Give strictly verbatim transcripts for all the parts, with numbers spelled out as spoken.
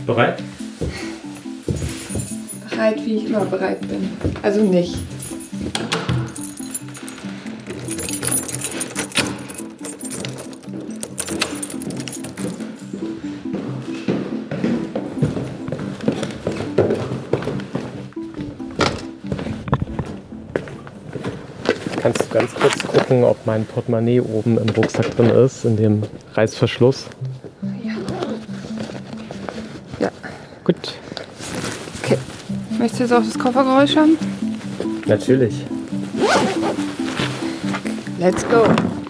Bereit? Bereit, wie ich immer bereit bin. Also nicht. Kannst du ganz kurz gucken, ob mein Portemonnaie oben im Rucksack drin ist, in dem Reißverschluss? Ja. Ja. Gut. Okay. Möchtest du jetzt auch das Koffergeräusch haben? Natürlich. Let's go.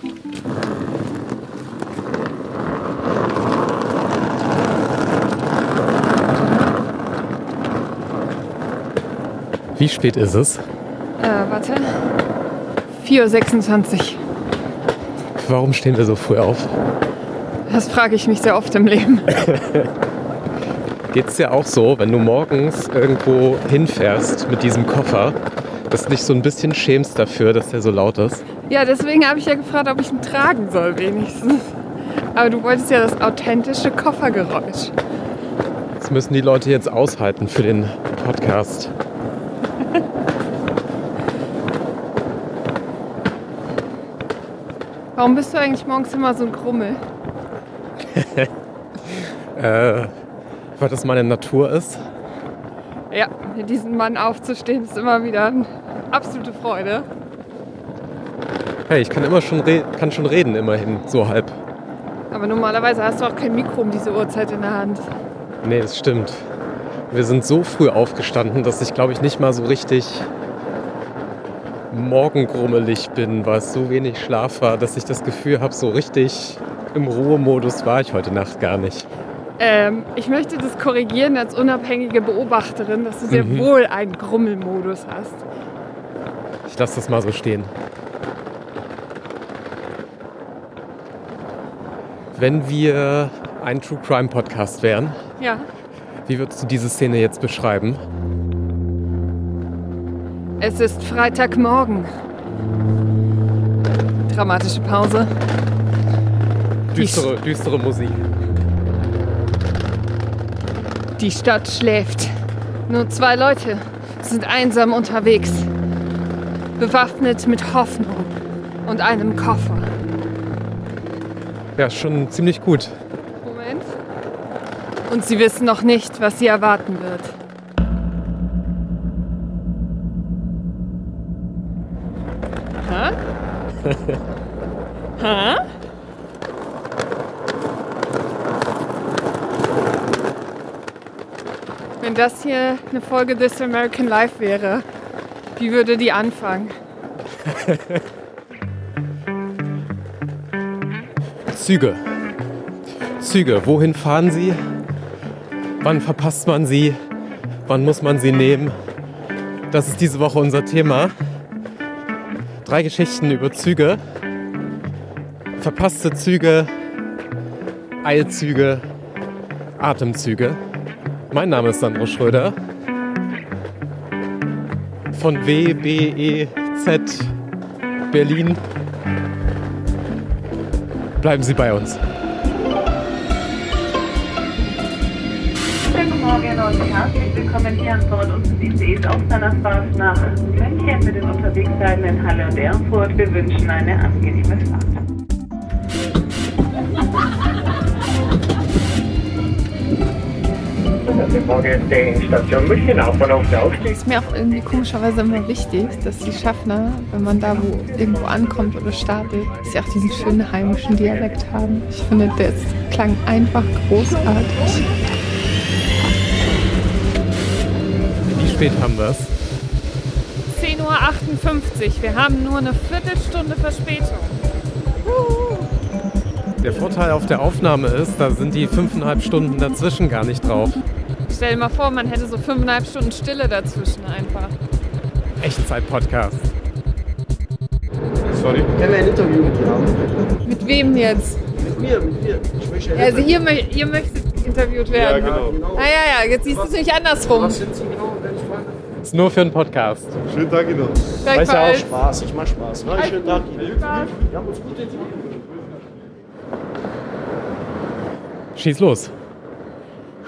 Wie spät ist es? Äh, warte. vier Uhr sechsundzwanzig. Warum stehen wir so früh auf? Das frage ich mich sehr oft im Leben. Geht's dir auch so, wenn du morgens irgendwo hinfährst mit diesem Koffer, dass du dich so ein bisschen schämst dafür, dass der so laut ist? Ja, deswegen habe ich ja gefragt, ob ich ihn tragen soll wenigstens. Aber du wolltest ja das authentische Koffergeräusch. Das müssen die Leute jetzt aushalten für den Podcast. Warum bist du eigentlich morgens immer so ein Grummel? äh, weil das meine Natur ist. Ja, mit diesem Mann aufzustehen ist immer wieder eine absolute Freude. Hey, ich kann immer schon, re- kann schon reden, immerhin, so halb. Aber normalerweise hast du auch kein Mikro um diese Uhrzeit in der Hand. Nee, das stimmt. Wir sind so früh aufgestanden, dass ich, glaube ich, nicht mal so richtig morgengrummelig bin, weil es so wenig Schlaf war, dass ich das Gefühl habe, so richtig im Ruhemodus war ich heute Nacht gar nicht. Ähm, ich möchte das korrigieren als unabhängige Beobachterin, dass du sehr Mhm. wohl einen Grummelmodus hast. Ich lasse das mal so stehen. Wenn wir ein True Crime Podcast wären, Ja. wie würdest du diese Szene jetzt beschreiben? Es ist Freitagmorgen. Dramatische Pause. Düstere, düstere Musik. Die Stadt schläft. Nur zwei Leute sind einsam unterwegs. Bewaffnet mit Hoffnung und einem Koffer. Ja, schon ziemlich gut. Moment. Und sie wissen noch nicht, was sie erwarten wird. Hä? Hä? Wenn das hier eine Folge This American Life wäre, wie würde die anfangen? Züge. Züge. Wohin fahren sie? Wann verpasst man sie? Wann muss man sie nehmen? Das ist diese Woche unser Thema. Drei Geschichten über Züge. Verpasste Züge, Eilzüge, Atemzüge. Mein Name ist Sandro Schröder. Von W B E Z Berlin. Bleiben Sie bei uns. Guten Morgen und herzlich willkommen hier an Bord unseres I C Es auf seiner Fahrt nach München mit den Unterwegsseiten in Halle und Erfurt. Wir wünschen eine angenehme Fahrt. Station München, Hauptbahnhof der Aufstieg. Es ist mir auch irgendwie komischerweise immer wichtig, dass die Schaffner, wenn man da wo irgendwo ankommt oder startet, dass sie auch diesen schönen heimischen Dialekt haben. Ich finde, der ist, klang einfach großartig. Wie spät haben wir es? zehn Uhr achtundfünfzig. Wir haben nur eine Viertelstunde Verspätung. Der Vorteil auf der Aufnahme ist, da sind die fünfeinhalb Stunden dazwischen gar nicht drauf. Stell dir mal vor, man hätte so fünfeinhalb Stunden Stille dazwischen einfach. Echtzeit-Podcast. Sorry. Können wir ein Interview mit dir haben? Mit wem jetzt? Mit mir, mit mir. Ich möchte ein Also ihr, mö- ihr möchtet interviewt werden. Ja, genau. Ah ja, ja, jetzt siehst du es nicht andersrum. Was sind Sie genau, wenn ich frage? Ist nur für einen Podcast. Schönen Tag Ihnen. Gleichfalls. Spaß, ich mach Spaß. Ne? Schönen Tag Ihnen. Spaß. Wir haben uns gut entwickelt. Schieß los. Hi.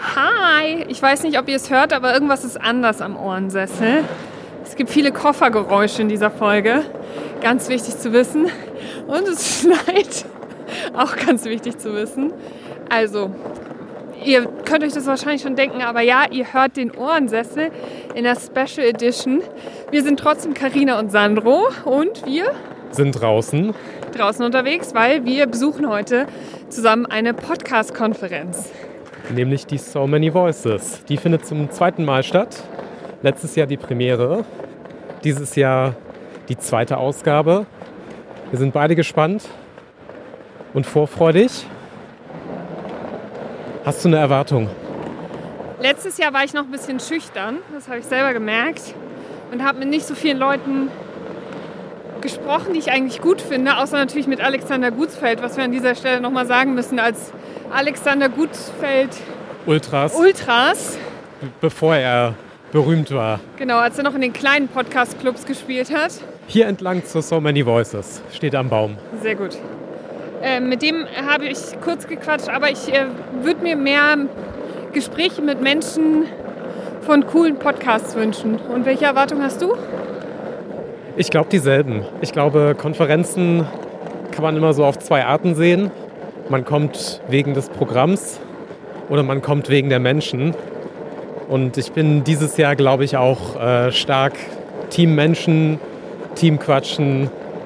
Hi, ich weiß nicht, ob ihr es hört, aber irgendwas ist anders am Ohrensessel. Es gibt viele Koffergeräusche in dieser Folge. Ganz wichtig zu wissen. Und es schneit. Auch ganz wichtig zu wissen. Also, ihr könnt euch das wahrscheinlich schon denken, aber ja, ihr hört den Ohrensessel in der Special Edition. Wir sind trotzdem Carina und Sandro und wir sind draußen. Draußen unterwegs, weil wir besuchen heute zusammen eine Podcast-Konferenz. Nämlich die So Many Voices. Die findet zum zweiten Mal statt. Letztes Jahr die Premiere. Dieses Jahr die zweite Ausgabe. Wir sind beide gespannt und vorfreudig. Hast du eine Erwartung? Letztes Jahr war ich noch ein bisschen schüchtern, das habe ich selber gemerkt. Und habe mit nicht so vielen Leuten gesprochen, die ich eigentlich gut finde. Außer natürlich mit Alexander Gutsfeld, was wir an dieser Stelle nochmal sagen müssen, als Alexander Gutsfeld Ultras. Ultras. Bevor er berühmt war. Genau, als er noch in den kleinen Podcast-Clubs gespielt hat. Hier entlang zur So Many Voices, steht am Baum. Sehr gut. Äh, mit dem habe ich kurz gequatscht, aber ich äh, würde mir mehr Gespräche mit Menschen von coolen Podcasts wünschen. Und welche Erwartungen hast du? Ich glaube dieselben. Ich glaube, Konferenzen kann man immer so auf zwei Arten sehen. Man kommt wegen des Programms oder man kommt wegen der Menschen. Und ich bin dieses Jahr, glaube ich, auch äh, stark Team Menschen, Team Quatschen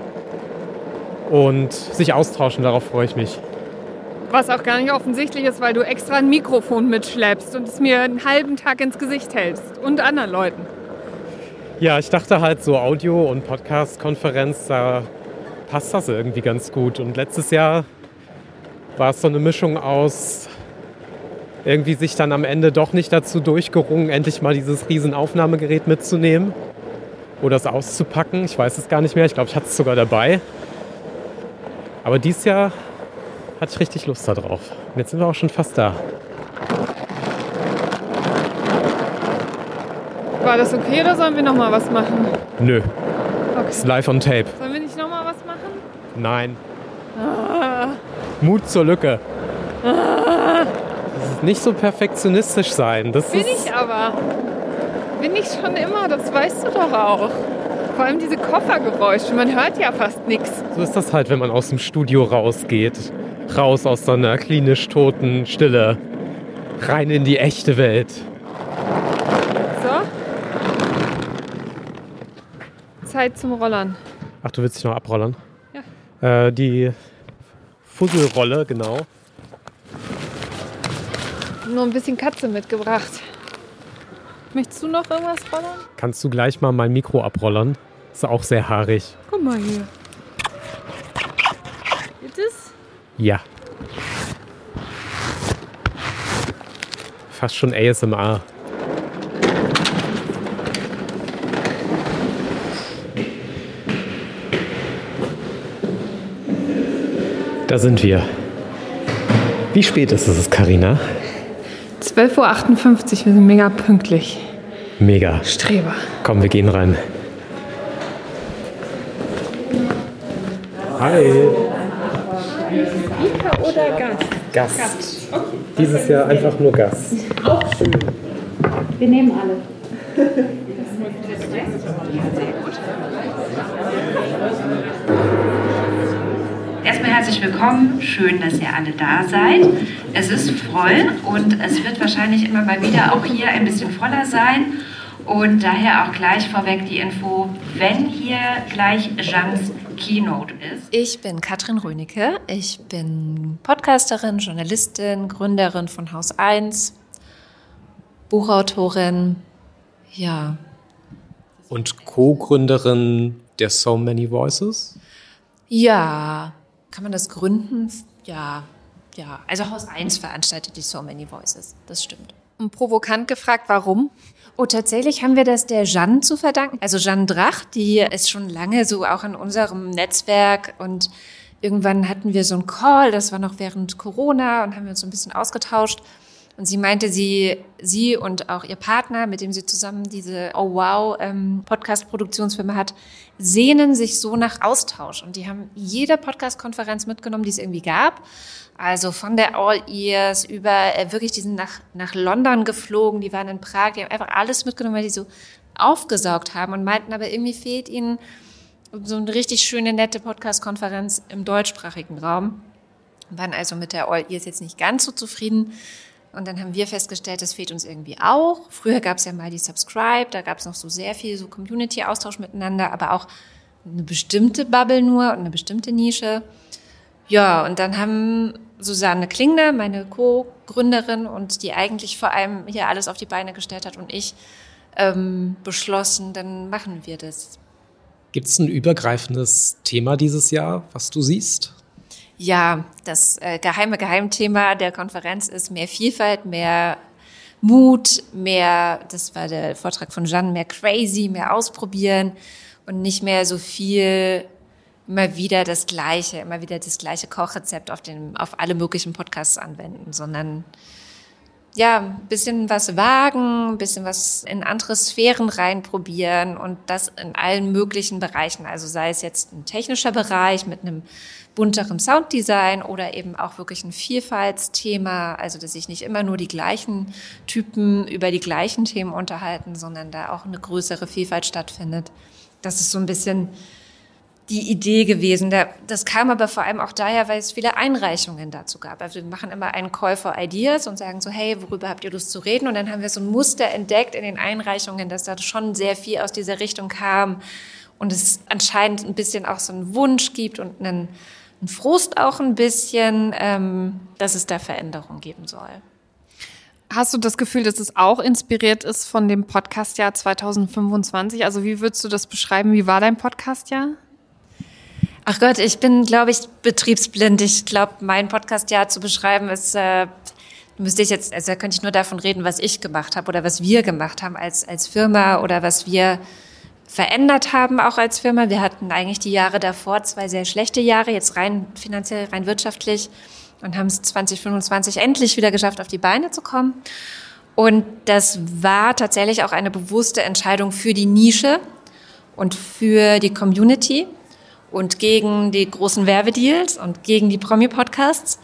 und sich austauschen. Darauf freue ich mich. Was auch gar nicht offensichtlich ist, weil du extra ein Mikrofon mitschleppst und es mir einen halben Tag ins Gesicht hältst und anderen Leuten. Ja, ich dachte halt so Audio- und Podcast-Konferenz, da passt das irgendwie ganz gut. Und letztes Jahr war es so eine Mischung aus irgendwie sich dann am Ende doch nicht dazu durchgerungen, endlich mal dieses riesen Aufnahmegerät mitzunehmen oder es auszupacken. Ich weiß es gar nicht mehr. Ich glaube, ich hatte es sogar dabei. Aber dieses Jahr hatte ich richtig Lust darauf. Und jetzt sind wir auch schon fast da. War das okay oder sollen wir noch mal was machen? Nö. Okay. Ist live on tape. Sollen wir nicht noch mal was machen? Nein. Ah. Mut zur Lücke. Ah. Das ist nicht so perfektionistisch sein. Das Bin ist ich aber. Bin ich schon immer, das weißt du doch auch. Vor allem diese Koffergeräusche, man hört ja fast nichts. So ist das halt, wenn man aus dem Studio rausgeht. Raus aus so einer klinisch toten Stille. Rein in die echte Welt. So. Zeit zum Rollern. Ach, du willst dich noch abrollern? Ja. Äh, die Fusselrolle, genau. Nur ein bisschen Katze mitgebracht. Möchtest du noch irgendwas rollern? Kannst du gleich mal mein Mikro abrollern? Ist auch sehr haarig. Guck mal hier. Geht es? Ja. Fast schon A S M R. Da sind wir. Wie spät ist es, Carina? zwölf Uhr achtundfünfzig, wir sind mega pünktlich. Mega. Streber. Komm, wir gehen rein. Hi. Speaker oder Gast? Gast. Gast. Okay. Dieses Jahr einfach nur Gast. Auch schön. Wir nehmen alle. Erstmal herzlich willkommen. Schön, dass ihr alle da seid. Es ist voll und es wird wahrscheinlich immer mal wieder auch hier ein bisschen voller sein. Und daher auch gleich vorweg die Info, wenn hier gleich Jeans Keynote ist. Ich bin Katrin Rönecke. Ich bin Podcasterin, Journalistin, Gründerin von Haus eins, Buchautorin, ja. Und Co-Gründerin der So Many Voices? Ja, kann man das gründen? Ja, ja. Also Haus eins veranstaltet die So Many Voices, das stimmt. Und provokant gefragt, warum? Oh, tatsächlich haben wir das der Jeanne zu verdanken. Also Jeanne Drach, die ist schon lange so auch in unserem Netzwerk und irgendwann hatten wir so einen Call, das war noch während Corona und haben wir uns so ein bisschen ausgetauscht. Und sie meinte, sie, sie und auch ihr Partner, mit dem sie zusammen diese Oh Wow ähm, Podcast-Produktionsfirma hat, sehnen sich so nach Austausch. Und die haben jede Podcast-Konferenz mitgenommen, die es irgendwie gab. Also von der All Ears über äh, wirklich, die sind nach, nach London geflogen, die waren in Prag, die haben einfach alles mitgenommen, weil die so aufgesaugt haben und meinten, aber irgendwie fehlt ihnen so eine richtig schöne, nette Podcast-Konferenz im deutschsprachigen Raum. Waren also mit der All Ears jetzt nicht ganz so zufrieden. Und dann haben wir festgestellt, das fehlt uns irgendwie auch. Früher gab es ja mal die Subscribe, da gab es noch so sehr viel so Community-Austausch miteinander, aber auch eine bestimmte Bubble nur und eine bestimmte Nische. Ja, und dann haben Susanne Klingner, meine Co-Gründerin und die eigentlich vor allem hier alles auf die Beine gestellt hat, und ich ähm, beschlossen, dann machen wir das. Gibt es ein übergreifendes Thema dieses Jahr, was du siehst? Ja, das äh, geheime Geheimthema der Konferenz ist mehr Vielfalt, mehr Mut, mehr, das war der Vortrag von Jeanne, mehr crazy, mehr ausprobieren und nicht mehr so viel immer wieder das Gleiche, immer wieder das gleiche Kochrezept auf den, auf alle möglichen Podcasts anwenden, sondern ja, ein bisschen was wagen, ein bisschen was in andere Sphären reinprobieren und das in allen möglichen Bereichen. Also sei es jetzt ein technischer Bereich mit einem bunteren Sounddesign oder eben auch wirklich ein Vielfaltsthema, also dass sich nicht immer nur die gleichen Typen über die gleichen Themen unterhalten, sondern da auch eine größere Vielfalt stattfindet. Das ist so ein bisschen die Idee gewesen. Das kam aber vor allem auch daher, weil es viele Einreichungen dazu gab. Also wir machen immer einen Call for Ideas und sagen so, hey, worüber habt ihr Lust zu reden? Und dann haben wir so ein Muster entdeckt in den Einreichungen, dass da schon sehr viel aus dieser Richtung kam und es anscheinend ein bisschen auch so einen Wunsch gibt und einen, einen Frust auch ein bisschen, ähm, dass es da Veränderungen geben soll. Hast du das Gefühl, dass es auch inspiriert ist von dem Podcastjahr zwanzig fünfundzwanzig? Also wie würdest du das beschreiben? Wie war dein Podcastjahr? Ach Gott, ich bin, glaube ich, betriebsblind. Ich glaube, mein Podcastjahr zu beschreiben ist, äh, müsste ich jetzt, also da könnte ich nur davon reden, was ich gemacht habe oder was wir gemacht haben als als Firma oder was wir verändert haben auch als Firma. Wir hatten eigentlich die Jahre davor zwei sehr schlechte Jahre, jetzt rein finanziell, rein wirtschaftlich, und haben es zwanzig fünfundzwanzig endlich wieder geschafft, auf die Beine zu kommen. Und das war tatsächlich auch eine bewusste Entscheidung für die Nische und für die Community und gegen die großen Werbedeals und gegen die Promi-Podcasts,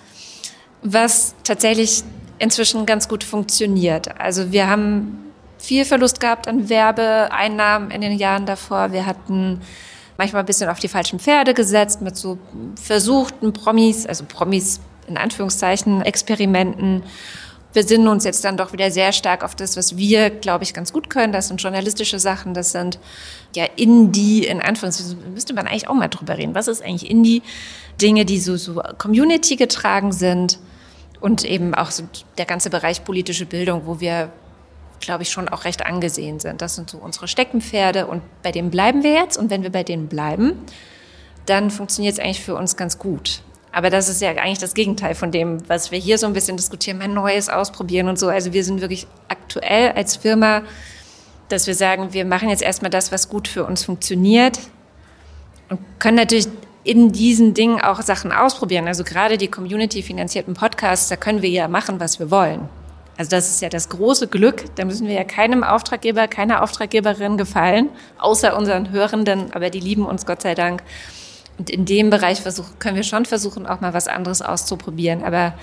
was tatsächlich inzwischen ganz gut funktioniert. Also wir haben viel Verlust gehabt an Werbeeinnahmen in den Jahren davor. Wir hatten manchmal ein bisschen auf die falschen Pferde gesetzt mit so versuchten Promis, also Promis in Anführungszeichen, Experimenten. Wir sinnen uns jetzt dann doch wieder sehr stark auf das, was wir, glaube ich, ganz gut können. Das sind journalistische Sachen, das sind ja Indie, in Anführungszeichen, müsste man eigentlich auch mal drüber reden. Was ist eigentlich Indie? Dinge, die so, so Community getragen sind und eben auch so der ganze Bereich politische Bildung, wo wir, glaube ich, schon auch recht angesehen sind. Das sind so unsere Steckenpferde und bei denen bleiben wir jetzt. Und wenn wir bei denen bleiben, dann funktioniert es eigentlich für uns ganz gut. Aber das ist ja eigentlich das Gegenteil von dem, was wir hier so ein bisschen diskutieren, mal Neues ausprobieren und so. Also wir sind wirklich aktuell als Firma, dass wir sagen, wir machen jetzt erstmal das, was gut für uns funktioniert und können natürlich in diesen Dingen auch Sachen ausprobieren. Also gerade die community-finanzierten Podcasts, da können wir ja machen, was wir wollen. Also das ist ja das große Glück. Da müssen wir ja keinem Auftraggeber, keiner Auftraggeberin gefallen, außer unseren Hörenden, aber die lieben uns Gott sei Dank. Und in dem Bereich versuchen, können wir schon versuchen, auch mal was anderes auszuprobieren. Aber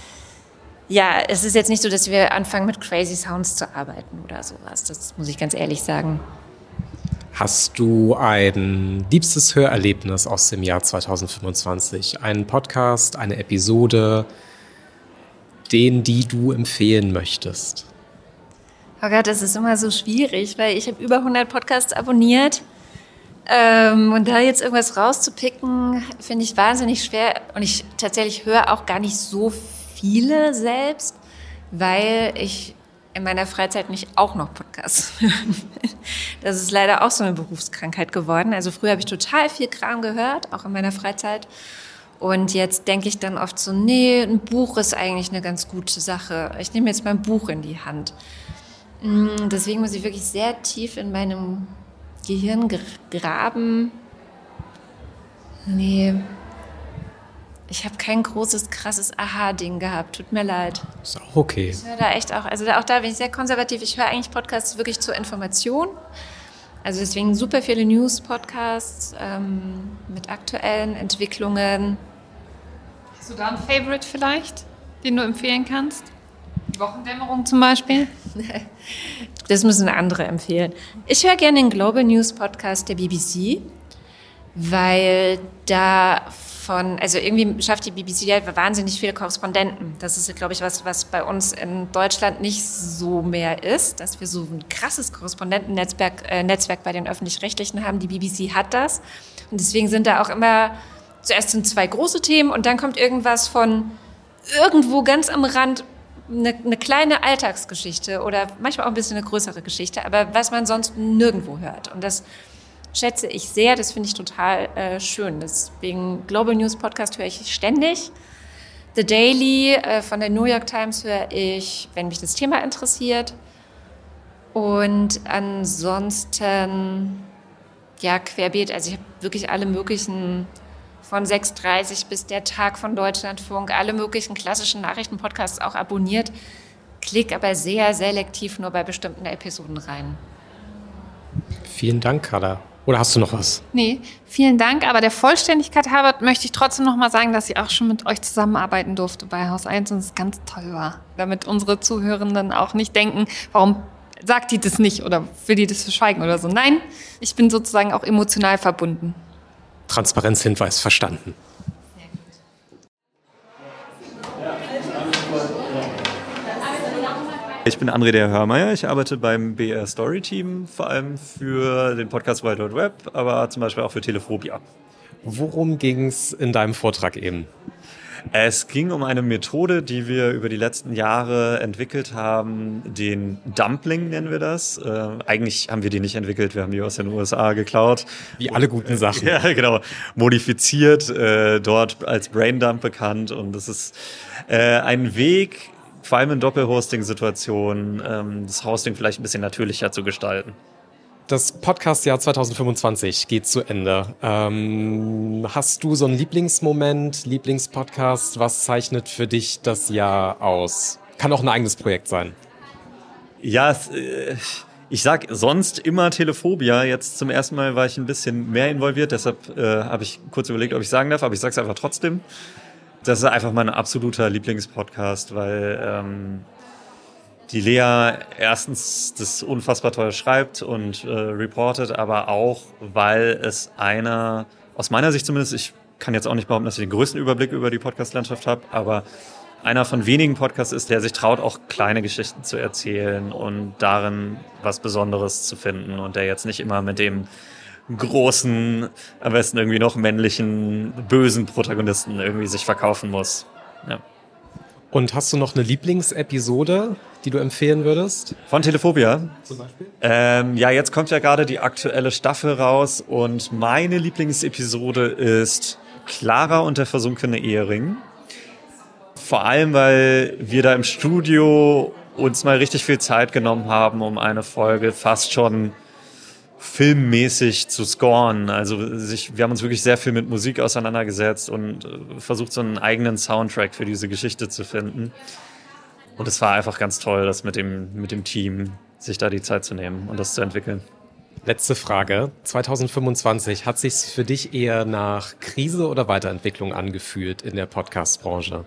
ja, es ist jetzt nicht so, dass wir anfangen, mit Crazy Sounds zu arbeiten oder sowas. Das muss ich ganz ehrlich sagen. Hast du ein liebstes Hörerlebnis aus dem Jahr zwanzig fünfundzwanzig? Einen Podcast, eine Episode, den, die du empfehlen möchtest? Oh Gott, das ist immer so schwierig, weil ich habe über hundert Podcasts abonniert. Ähm, und da jetzt irgendwas rauszupicken, finde ich wahnsinnig schwer. Und ich tatsächlich höre auch gar nicht so viele selbst, weil ich in meiner Freizeit nicht auch noch Podcasts höre. Das ist leider auch so eine Berufskrankheit geworden. Also früher habe ich total viel Kram gehört, auch in meiner Freizeit. Und jetzt denke ich dann oft so, nee, ein Buch ist eigentlich eine ganz gute Sache. Ich nehme jetzt mein Buch in die Hand. Deswegen muss ich wirklich sehr tief in meinem Gehirn graben. Nee, Ich habe kein großes, krasses Aha-Ding gehabt. Tut mir leid. Ist auch okay. Ich höre da echt auch, also da, auch da bin ich sehr konservativ. Ich höre eigentlich Podcasts wirklich zur Information. Also deswegen super viele News-Podcasts ähm, mit aktuellen Entwicklungen. Hast du da ein Favorite vielleicht, den du empfehlen kannst? Die Wochendämmerung zum Beispiel? Das müssen andere empfehlen. Ich höre gerne den Global News Podcast der B B C, weil da von, also irgendwie schafft die B B C ja wahnsinnig viele Korrespondenten. Das ist, glaube ich, was, was bei uns in Deutschland nicht so mehr ist, dass wir so ein krasses Korrespondentennetzwerk äh, Netzwerk bei den Öffentlich-Rechtlichen haben. Die B B C hat das. Und deswegen sind da auch immer, zuerst sind zwei große Themen und dann kommt irgendwas von irgendwo ganz am Rand, eine, eine kleine Alltagsgeschichte oder manchmal auch ein bisschen eine größere Geschichte, aber was man sonst nirgendwo hört. Und das schätze ich sehr, das finde ich total äh, schön. Deswegen Global News Podcast höre ich ständig. The Daily äh, von der New York Times höre ich, wenn mich das Thema interessiert. Und ansonsten, ja, querbeet, also ich habe wirklich alle möglichen, von sechs Uhr dreißig bis der Tag von Deutschlandfunk, alle möglichen klassischen Nachrichtenpodcasts auch abonniert, klick aber sehr selektiv nur bei bestimmten Episoden rein. Vielen Dank, Carla. Oder hast du noch was? Nee, vielen Dank. Aber der Vollständigkeit halber möchte ich trotzdem noch mal sagen, dass ich auch schon mit euch zusammenarbeiten durfte bei Haus eins und es ganz toll war. Damit unsere Zuhörenden auch nicht denken, warum sagt die das nicht oder will die das verschweigen oder so. Nein, ich bin sozusagen auch emotional verbunden. Transparenzhinweis verstanden. Ich bin André der Hörmeier, ich arbeite beim B R Story Team, vor allem für den Podcast Wild Wide Web, aber zum Beispiel auch für Telephobia. Worum ging es in deinem Vortrag eben? Es ging um eine Methode, die wir über die letzten Jahre entwickelt haben, den Dumpling nennen wir das. Äh, eigentlich haben wir die nicht entwickelt, wir haben die aus den U S A geklaut. Wie alle guten Sachen. Ja, genau. Modifiziert, äh, dort als Braindump bekannt. Und das ist äh, ein Weg, vor allem in Doppelhosting-Situationen, ähm, das Hosting vielleicht ein bisschen natürlicher zu gestalten. Das Podcast-Jahr zwanzig fünfundzwanzig geht zu Ende. Ähm, hast du so einen Lieblingsmoment, Lieblingspodcast? Was zeichnet für dich das Jahr aus? Kann auch ein eigenes Projekt sein. Ja, es, äh, ich sag sonst immer Telephobia. Jetzt zum ersten Mal war ich ein bisschen mehr involviert, deshalb äh, habe ich kurz überlegt, ob ich sagen darf, aber ich sage es einfach trotzdem. Das ist einfach mein absoluter Lieblingspodcast, weil ähm, die Lea erstens das unfassbar toll schreibt und äh, reportet, aber auch, weil es einer, aus meiner Sicht zumindest, ich kann jetzt auch nicht behaupten, dass ich den größten Überblick über die Podcast-Landschaft habe, aber einer von wenigen Podcasts ist, der sich traut, auch kleine Geschichten zu erzählen und darin was Besonderes zu finden und der jetzt nicht immer mit dem großen, am besten irgendwie noch männlichen, bösen Protagonisten irgendwie sich verkaufen muss. Ja. Und hast du noch eine Lieblingsepisode, die du empfehlen würdest? Von Telephobia? Zum Beispiel? Ähm, ja, jetzt kommt ja gerade die aktuelle Staffel raus und meine Lieblingsepisode ist Clara und der versunkene Ehering. Vor allem, weil wir da im Studio uns mal richtig viel Zeit genommen haben, um eine Folge fast schon filmmäßig zu scoren. Also sich, wir haben uns wirklich sehr viel mit Musik auseinandergesetzt und äh, versucht, so einen eigenen Soundtrack für diese Geschichte zu finden. Und es war einfach ganz toll, das mit dem, mit dem Team, sich da die Zeit zu nehmen und das zu entwickeln. Letzte Frage. zwanzig fünfundzwanzig, hat sich's für dich eher nach Krise oder Weiterentwicklung angefühlt in der Podcast-Branche?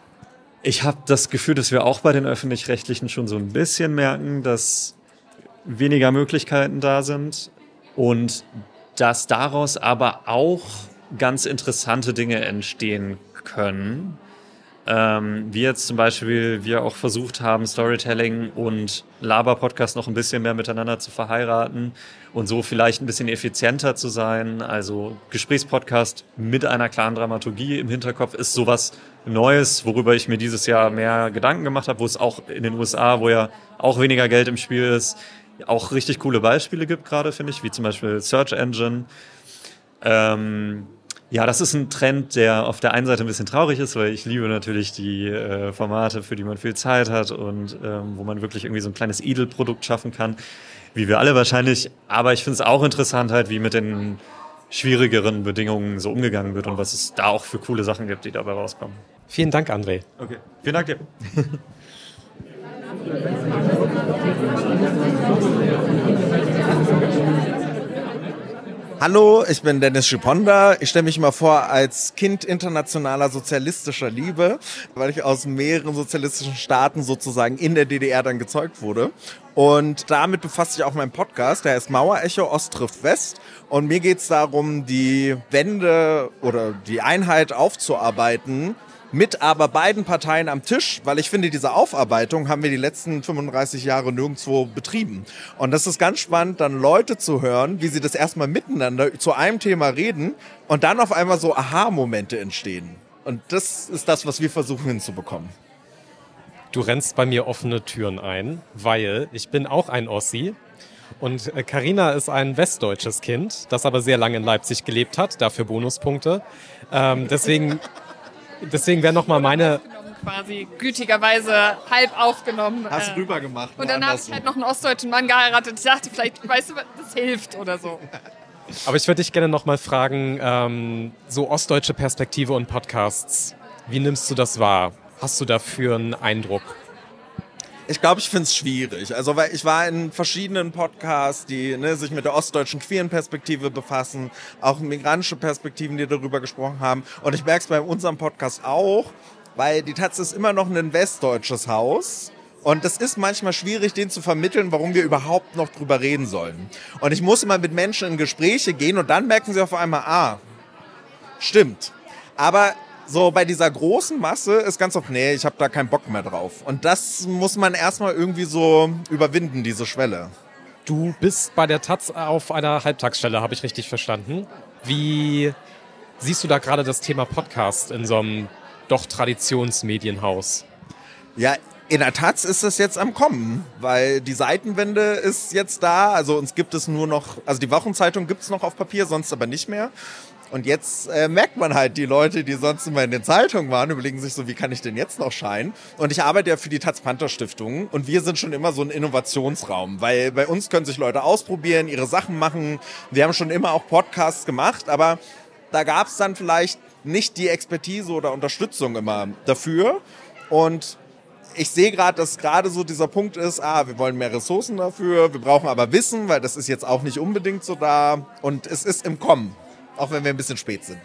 Ich habe das Gefühl, dass wir auch bei den Öffentlich-Rechtlichen schon so ein bisschen merken, dass weniger Möglichkeiten da sind und dass daraus aber auch ganz interessante Dinge entstehen können. Ähm, wie jetzt zum Beispiel wir auch versucht haben, Storytelling und Laber-Podcast noch ein bisschen mehr miteinander zu verheiraten und so vielleicht ein bisschen effizienter zu sein. Also Gesprächspodcast mit einer klaren Dramaturgie im Hinterkopf ist sowas Neues, worüber ich mir dieses Jahr mehr Gedanken gemacht habe, wo es auch in den U S A, wo ja auch weniger Geld im Spiel ist, auch richtig coole Beispiele gibt gerade, finde ich, wie zum Beispiel Search Engine. Ähm, ja, das ist ein Trend, der auf der einen Seite ein bisschen traurig ist, weil ich liebe natürlich die äh, Formate, für die man viel Zeit hat und ähm, wo man wirklich irgendwie so ein kleines Edelprodukt schaffen kann, wie wir alle wahrscheinlich. Aber ich finde es auch interessant halt, wie mit den schwierigeren Bedingungen so umgegangen wird und was es da auch für coole Sachen gibt, die dabei rauskommen. Vielen Dank, André. Okay, vielen Dank dir. Hallo, ich bin Dennis Schiponda. Ich stelle mich mal vor als Kind internationaler sozialistischer Liebe, weil ich aus mehreren sozialistischen Staaten sozusagen in der D D R dann gezeugt wurde. Und damit befasst sich auch mein Podcast, der heißt Mauerecho Ost trifft West. Und mir geht es darum, die Wende oder die Einheit aufzuarbeiten, mit aber beiden Parteien am Tisch, weil ich finde, diese Aufarbeitung haben wir die letzten fünfunddreißig Jahre nirgendwo betrieben. Und das ist ganz spannend, dann Leute zu hören, wie sie das erstmal miteinander zu einem Thema reden und dann auf einmal so Aha-Momente entstehen. Und das ist das, was wir versuchen hinzubekommen. Du rennst bei mir offene Türen ein, weil ich bin auch ein Ossi. Und Carina ist ein westdeutsches Kind, das aber sehr lange in Leipzig gelebt hat, dafür Bonuspunkte. Ähm, deswegen... Deswegen wäre nochmal meine... Quasi gütigerweise halb aufgenommen. Hast du äh, rüber gemacht. Und dann habe ich halt noch einen ostdeutschen Mann geheiratet. Ich dachte, vielleicht, weißt du, das hilft oder so. Aber ich würde dich gerne nochmal fragen, ähm, so ostdeutsche Perspektive und Podcasts, wie nimmst du das wahr? Hast du dafür einen Eindruck? Ich glaube, ich finde es schwierig. Also, weil ich war in verschiedenen Podcasts, die ne, sich mit der ostdeutschen queeren Perspektive befassen, auch migrantische Perspektiven, die darüber gesprochen haben. Und ich merke es bei unserem Podcast auch, weil die Taz ist immer noch ein westdeutsches Haus. Und es ist manchmal schwierig, denen zu vermitteln, warum wir überhaupt noch drüber reden sollen. Und ich muss immer mit Menschen in Gespräche gehen und dann merken sie auf einmal, ah, stimmt. Aber so bei dieser großen Masse ist ganz oft, nee, ich habe da keinen Bock mehr drauf. Und das muss man erstmal irgendwie so überwinden, diese Schwelle. Du bist bei der Taz auf einer Halbtagsstelle, habe ich richtig verstanden. Wie siehst du da gerade das Thema Podcast in so einem doch Traditionsmedienhaus? Ja, in der Taz ist es jetzt am Kommen, weil die Seitenwende ist jetzt da. Also uns gibt es nur noch, also die Wochenzeitung gibt es noch auf Papier, sonst aber nicht mehr. Und jetzt äh, merkt man halt, die Leute, die sonst immer in den Zeitungen waren, überlegen sich so, wie kann ich denn jetzt noch scheinen? Und ich arbeite ja für die Taz-Panther-Stiftung und wir sind schon immer so ein Innovationsraum, weil bei uns können sich Leute ausprobieren, ihre Sachen machen. Wir haben schon immer auch Podcasts gemacht, aber da gab es dann vielleicht nicht die Expertise oder Unterstützung immer dafür. Und ich sehe gerade, dass gerade so dieser Punkt ist, ah, wir wollen mehr Ressourcen dafür, wir brauchen aber Wissen, weil das ist jetzt auch nicht unbedingt so da. Und es ist im Kommen. Auch wenn wir ein bisschen spät sind.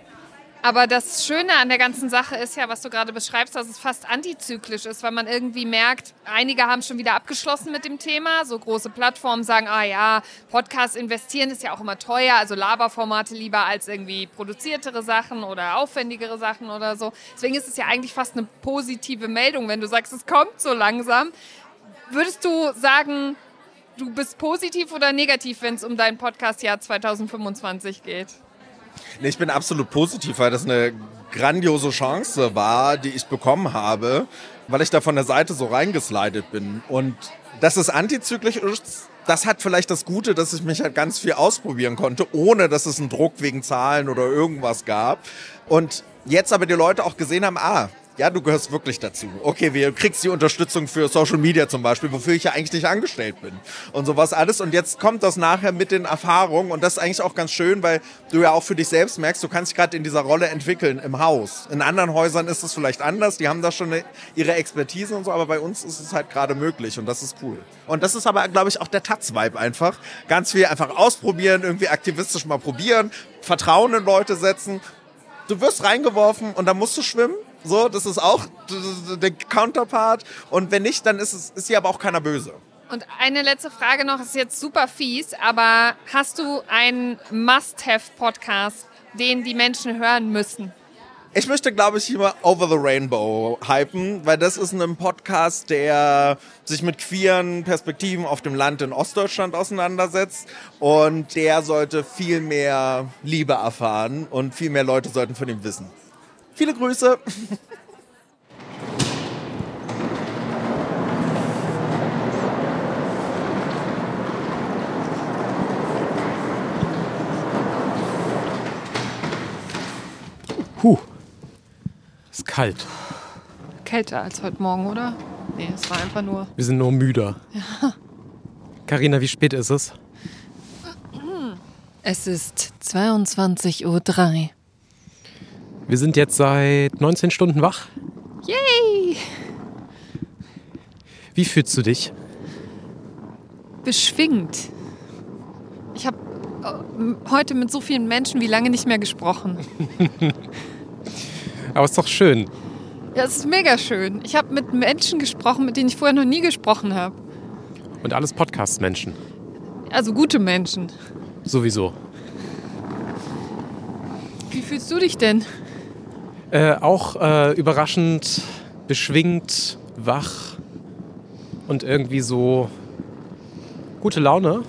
Aber das Schöne an der ganzen Sache ist ja, was du gerade beschreibst, dass es fast antizyklisch ist, weil man irgendwie merkt, einige haben schon wieder abgeschlossen mit dem Thema. So große Plattformen sagen, ah ja, Podcast investieren ist ja auch immer teuer, also Laberformate lieber als irgendwie produziertere Sachen oder aufwendigere Sachen oder so. Deswegen ist es ja eigentlich fast eine positive Meldung, wenn du sagst, es kommt so langsam. Würdest du sagen, du bist positiv oder negativ, wenn es um dein Podcast-Jahr zwanzig fünfundzwanzig geht? Nee, ich bin absolut positiv, weil das eine grandiose Chance war, die ich bekommen habe, weil ich da von der Seite so reingeslidet bin. Und dass es antizyklisch ist, das hat vielleicht das Gute, dass ich mich halt ganz viel ausprobieren konnte, ohne dass es einen Druck wegen Zahlen oder irgendwas gab. Und jetzt aber die Leute auch gesehen haben, ah, ja, du gehörst wirklich dazu. Okay, wir kriegst die Unterstützung für Social Media zum Beispiel, wofür ich ja eigentlich nicht angestellt bin. Und sowas alles. Und jetzt kommt das nachher mit den Erfahrungen. Und das ist eigentlich auch ganz schön, weil du ja auch für dich selbst merkst, du kannst dich gerade in dieser Rolle entwickeln im Haus. In anderen Häusern ist es vielleicht anders. Die haben da schon eine, ihre Expertise und so. Aber bei uns ist es halt gerade möglich. Und das ist cool. Und das ist aber, glaube ich, auch der Taz-Vibe einfach. Ganz viel einfach ausprobieren, irgendwie aktivistisch mal probieren, Vertrauen in Leute setzen. Du wirst reingeworfen und dann musst du schwimmen. So, das ist auch der Counterpart. Und wenn nicht, dann ist es ist hier aber auch keiner böse. Und eine letzte Frage noch, ist jetzt super fies, aber hast du einen Must-Have-Podcast, den die Menschen hören müssen? Ich möchte, glaube ich, hier mal Over the Rainbow hypen, weil das ist ein Podcast, der sich mit queeren Perspektiven auf dem Land in Ostdeutschland auseinandersetzt. Und der sollte viel mehr Liebe erfahren und viel mehr Leute sollten von ihm wissen. Viele Grüße. Huh. Ist kalt. Kälter als heute Morgen, oder? Nee, es war einfach nur... Wir sind nur müde. Ja. Carina, wie spät ist es? Es ist zweiundzwanzig Uhr drei. Wir sind jetzt seit neunzehn Stunden wach. Yay! Wie fühlst du dich? Beschwingt. Ich habe heute mit so vielen Menschen wie lange nicht mehr gesprochen. Aber ist doch schön. Ja, es ist mega schön. Ich habe mit Menschen gesprochen, mit denen ich vorher noch nie gesprochen habe. Und alles Podcast-Menschen. Also gute Menschen. Sowieso. Wie fühlst du dich denn? Äh, auch äh, überraschend, beschwingt, wach und irgendwie so gute Laune.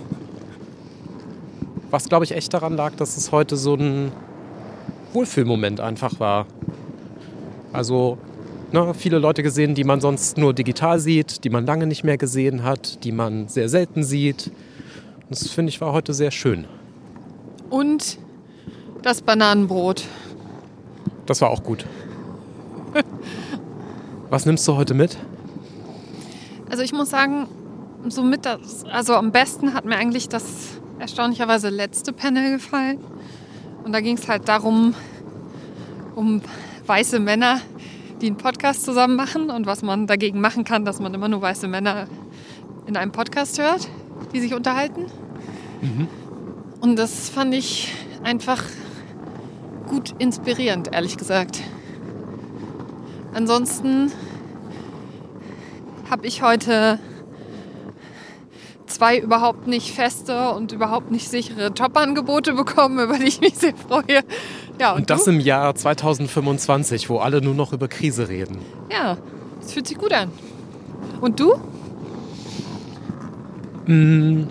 Was, glaube ich, echt daran lag, dass es heute so ein Wohlfühlmoment einfach war. Also ne, viele Leute gesehen, die man sonst nur digital sieht, die man lange nicht mehr gesehen hat, die man sehr selten sieht. Das, finde ich, war heute sehr schön. Und das Bananenbrot. Das war auch gut. Was nimmst du heute mit? Also ich muss sagen, so mit das, also am besten hat mir eigentlich das erstaunlicherweise letzte Panel gefallen. Und da ging es halt darum, um weiße Männer, die einen Podcast zusammen machen und was man dagegen machen kann, dass man immer nur weiße Männer in einem Podcast hört, die sich unterhalten. Mhm. Und das fand ich einfach gut inspirierend, ehrlich gesagt. Ansonsten habe ich heute zwei überhaupt nicht feste und überhaupt nicht sichere Jobangebote bekommen, über die ich mich sehr freue. Ja, und und das du? im Jahr zwanzig fünfundzwanzig, wo alle nur noch über Krise reden. Ja, das fühlt sich gut an. Und du? Mm.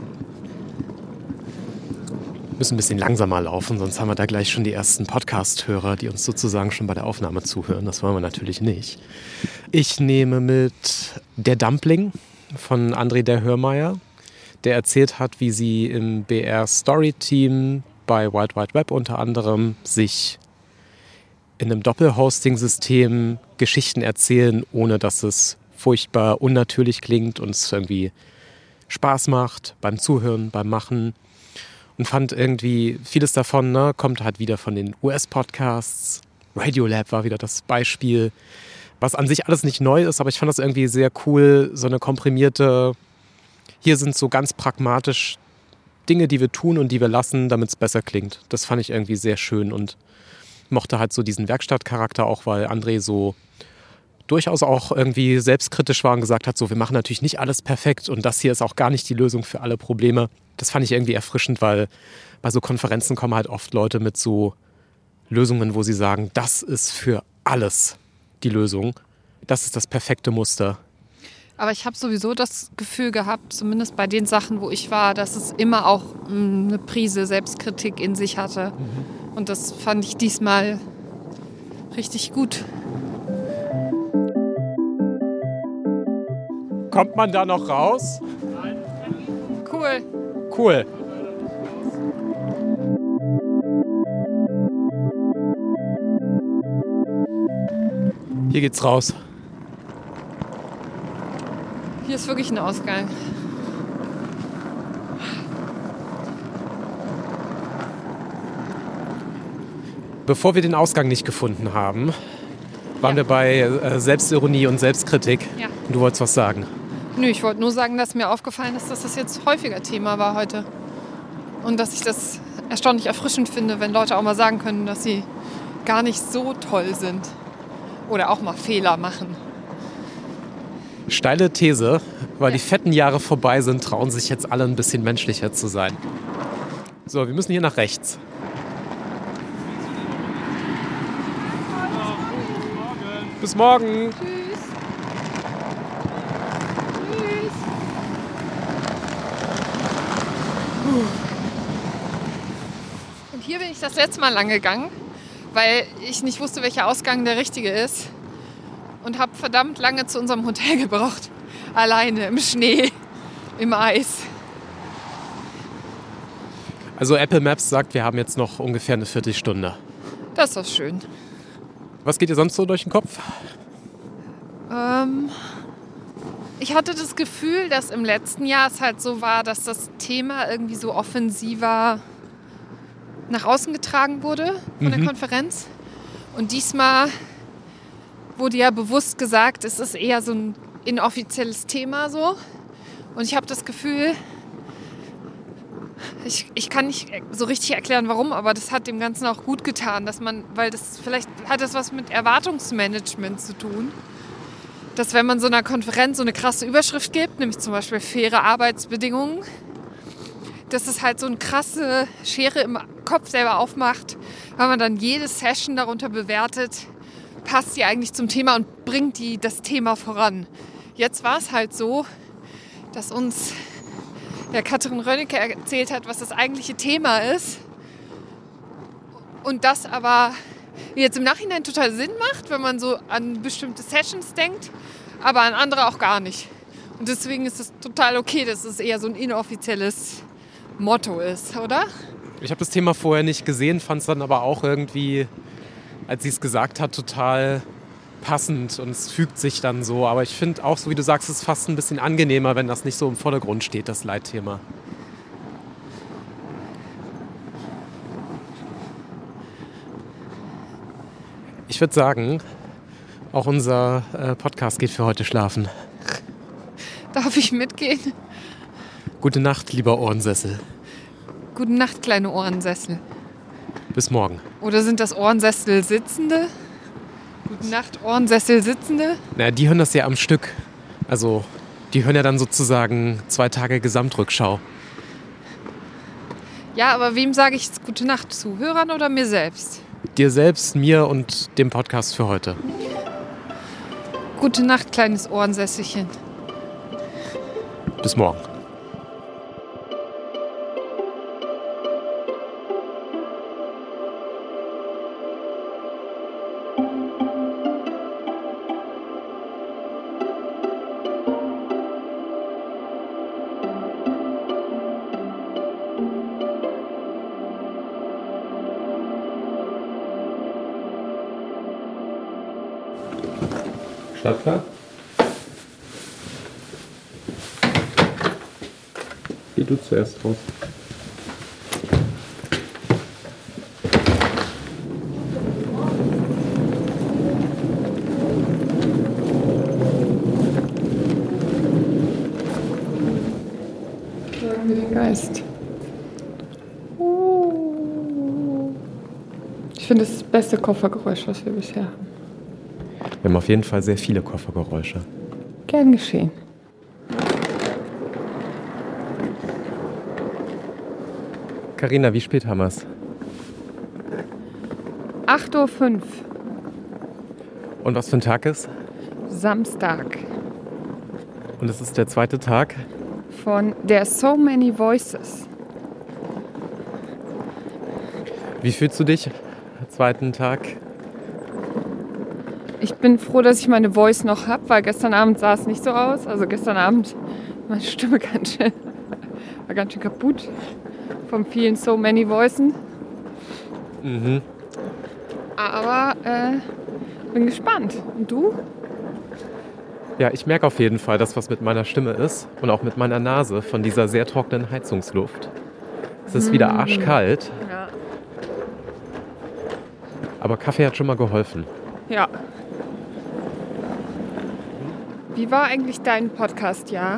Wir müssen ein bisschen langsamer laufen, sonst haben wir da gleich schon die ersten Podcast-Hörer, die uns sozusagen schon bei der Aufnahme zuhören. Das wollen wir natürlich nicht. Ich nehme mit Der Dumpling von André der Hörmeier, der erzählt hat, wie sie im B R Story Team bei Wild Wide Web unter anderem sich in einem Doppelhosting-System Geschichten erzählen, ohne dass es furchtbar unnatürlich klingt und es irgendwie Spaß macht beim Zuhören, beim Machen. Und fand irgendwie vieles davon, ne, kommt halt wieder von den U S-Podcasts. Radiolab war wieder das Beispiel, was an sich alles nicht neu ist, aber ich fand das irgendwie sehr cool, so eine komprimierte, hier sind so ganz pragmatisch Dinge, die wir tun und die wir lassen, damit es besser klingt. Das fand ich irgendwie sehr schön und mochte halt so diesen Werkstattcharakter auch, weil André so durchaus auch irgendwie selbstkritisch war und gesagt hat, so, wir machen natürlich nicht alles perfekt und das hier ist auch gar nicht die Lösung für alle Probleme. Das fand ich irgendwie erfrischend, weil bei so Konferenzen kommen halt oft Leute mit so Lösungen, wo sie sagen, das ist für alles die Lösung. Das ist das perfekte Muster. Aber ich habe sowieso das Gefühl gehabt, zumindest bei den Sachen, wo ich war, dass es immer auch mh, eine Prise Selbstkritik in sich hatte. Mhm. Und das fand ich diesmal richtig gut. Kommt man da noch raus? Cool. Cool. Hier geht's raus. Hier ist wirklich ein Ausgang. Bevor wir den Ausgang nicht gefunden haben, waren ja. wir bei äh, Selbstironie und Selbstkritik. Ja. Und du wolltest was sagen. Nö, ich wollte nur sagen, dass mir aufgefallen ist, dass das jetzt häufiger Thema war heute. Und dass ich das erstaunlich erfrischend finde, wenn Leute auch mal sagen können, dass sie gar nicht so toll sind. Oder auch mal Fehler machen. Steile These, weil ja. die fetten Jahre vorbei sind, trauen sich jetzt alle ein bisschen menschlicher zu sein. So, wir müssen hier nach rechts. Bis morgen. Tschüss. Und hier bin ich das letzte Mal lang gegangen, weil ich nicht wusste, welcher Ausgang der richtige ist. Und habe verdammt lange zu unserem Hotel gebraucht. Alleine, im Schnee, im Eis. Also Apple Maps sagt, wir haben jetzt noch ungefähr eine Viertelstunde. Das ist doch schön. Was geht dir sonst so durch den Kopf? Ähm, ich hatte das Gefühl, dass im letzten Jahr es halt so war, dass das Thema irgendwie so offensiver nach außen getragen wurde von der Mhm. Konferenz. Und diesmal wurde ja bewusst gesagt, es ist eher so ein inoffizielles Thema so. Und ich habe das Gefühl, ich, ich kann nicht so richtig erklären, warum, aber das hat dem Ganzen auch gut getan, dass man, weil das vielleicht hat das was mit Erwartungsmanagement zu tun, dass wenn man so einer Konferenz so eine krasse Überschrift gibt, nämlich zum Beispiel faire Arbeitsbedingungen, dass es halt so eine krasse Schere im Kopf selber aufmacht, weil man dann jede Session darunter bewertet, passt die eigentlich zum Thema und bringt die das Thema voran. Jetzt war es halt so, dass uns der Katrin Rönnecke erzählt hat, was das eigentliche Thema ist. Und das aber jetzt im Nachhinein total Sinn macht, wenn man so an bestimmte Sessions denkt, aber an andere auch gar nicht. Und deswegen ist es total okay, dass es eher so ein inoffizielles Motto ist, oder? Ich habe das Thema vorher nicht gesehen, fand es dann aber auch irgendwie, als sie es gesagt hat, total passend und es fügt sich dann so. Aber ich finde auch, so wie du sagst, es ist fast ein bisschen angenehmer, wenn das nicht so im Vordergrund steht, das Leitthema. Ich würde sagen, auch unser äh, Podcast geht für heute schlafen. Darf ich mitgehen? Gute Nacht, lieber Ohrensessel. Gute Nacht, kleine Ohrensessel. Bis morgen. Oder sind das Ohrensessel Sitzende? Gute Nacht, Ohrensessel Sitzende? Na, die hören das ja am Stück. Also, die hören ja dann sozusagen zwei Tage Gesamtrückschau. Ja, aber wem sage ich jetzt Gute Nacht? Zuhörern oder mir selbst? Dir selbst, mir und dem Podcast für heute. Gute Nacht, kleines Ohrensesselchen. Bis morgen. Startklar? Geh du zuerst raus. Sagen wir den Geist. Ich finde, das ist das beste Koffergeräusch, was wir bisher haben. Wir haben auf jeden Fall sehr viele Koffergeräusche. Gern geschehen. Carina, wie spät haben wir es? acht Uhr fünf. Und was für ein Tag ist? Samstag. Und es ist der zweite Tag. Von der So Many Voices. Wie fühlst du dich? Zweiten Tag. Ich bin froh, dass ich meine Voice noch habe, weil gestern Abend sah es nicht so aus. Also gestern Abend meine Stimme ganz schön, war ganz schön kaputt von vielen So Many Voicen. Mhm. Aber äh, bin gespannt. Und du? Ja, ich merke auf jeden Fall, dass was mit meiner Stimme ist und auch mit meiner Nase von dieser sehr trockenen Heizungsluft. Es ist wieder arschkalt, Ja. aber Kaffee hat schon mal geholfen. Ja. Wie war eigentlich dein Podcast-Jahr?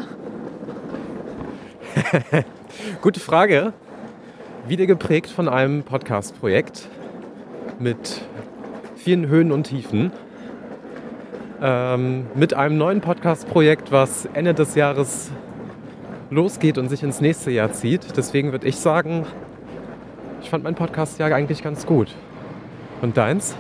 Gute Frage. Wieder geprägt von einem Podcast-Projekt mit vielen Höhen und Tiefen. Ähm, mit einem neuen Podcast-Projekt, was Ende des Jahres losgeht und sich ins nächste Jahr zieht. Deswegen würde ich sagen, ich fand mein Podcast-Jahr eigentlich ganz gut. Und deins?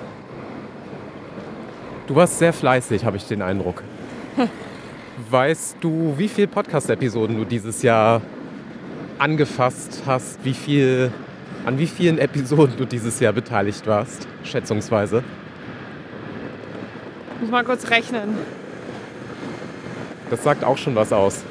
Du warst sehr fleißig, habe ich den Eindruck. Weißt du, wie viele Podcast-Episoden du dieses Jahr angefasst hast? Wie viel, an wie vielen Episoden du dieses Jahr beteiligt warst, schätzungsweise? Ich muss mal kurz rechnen. Das sagt auch schon was aus.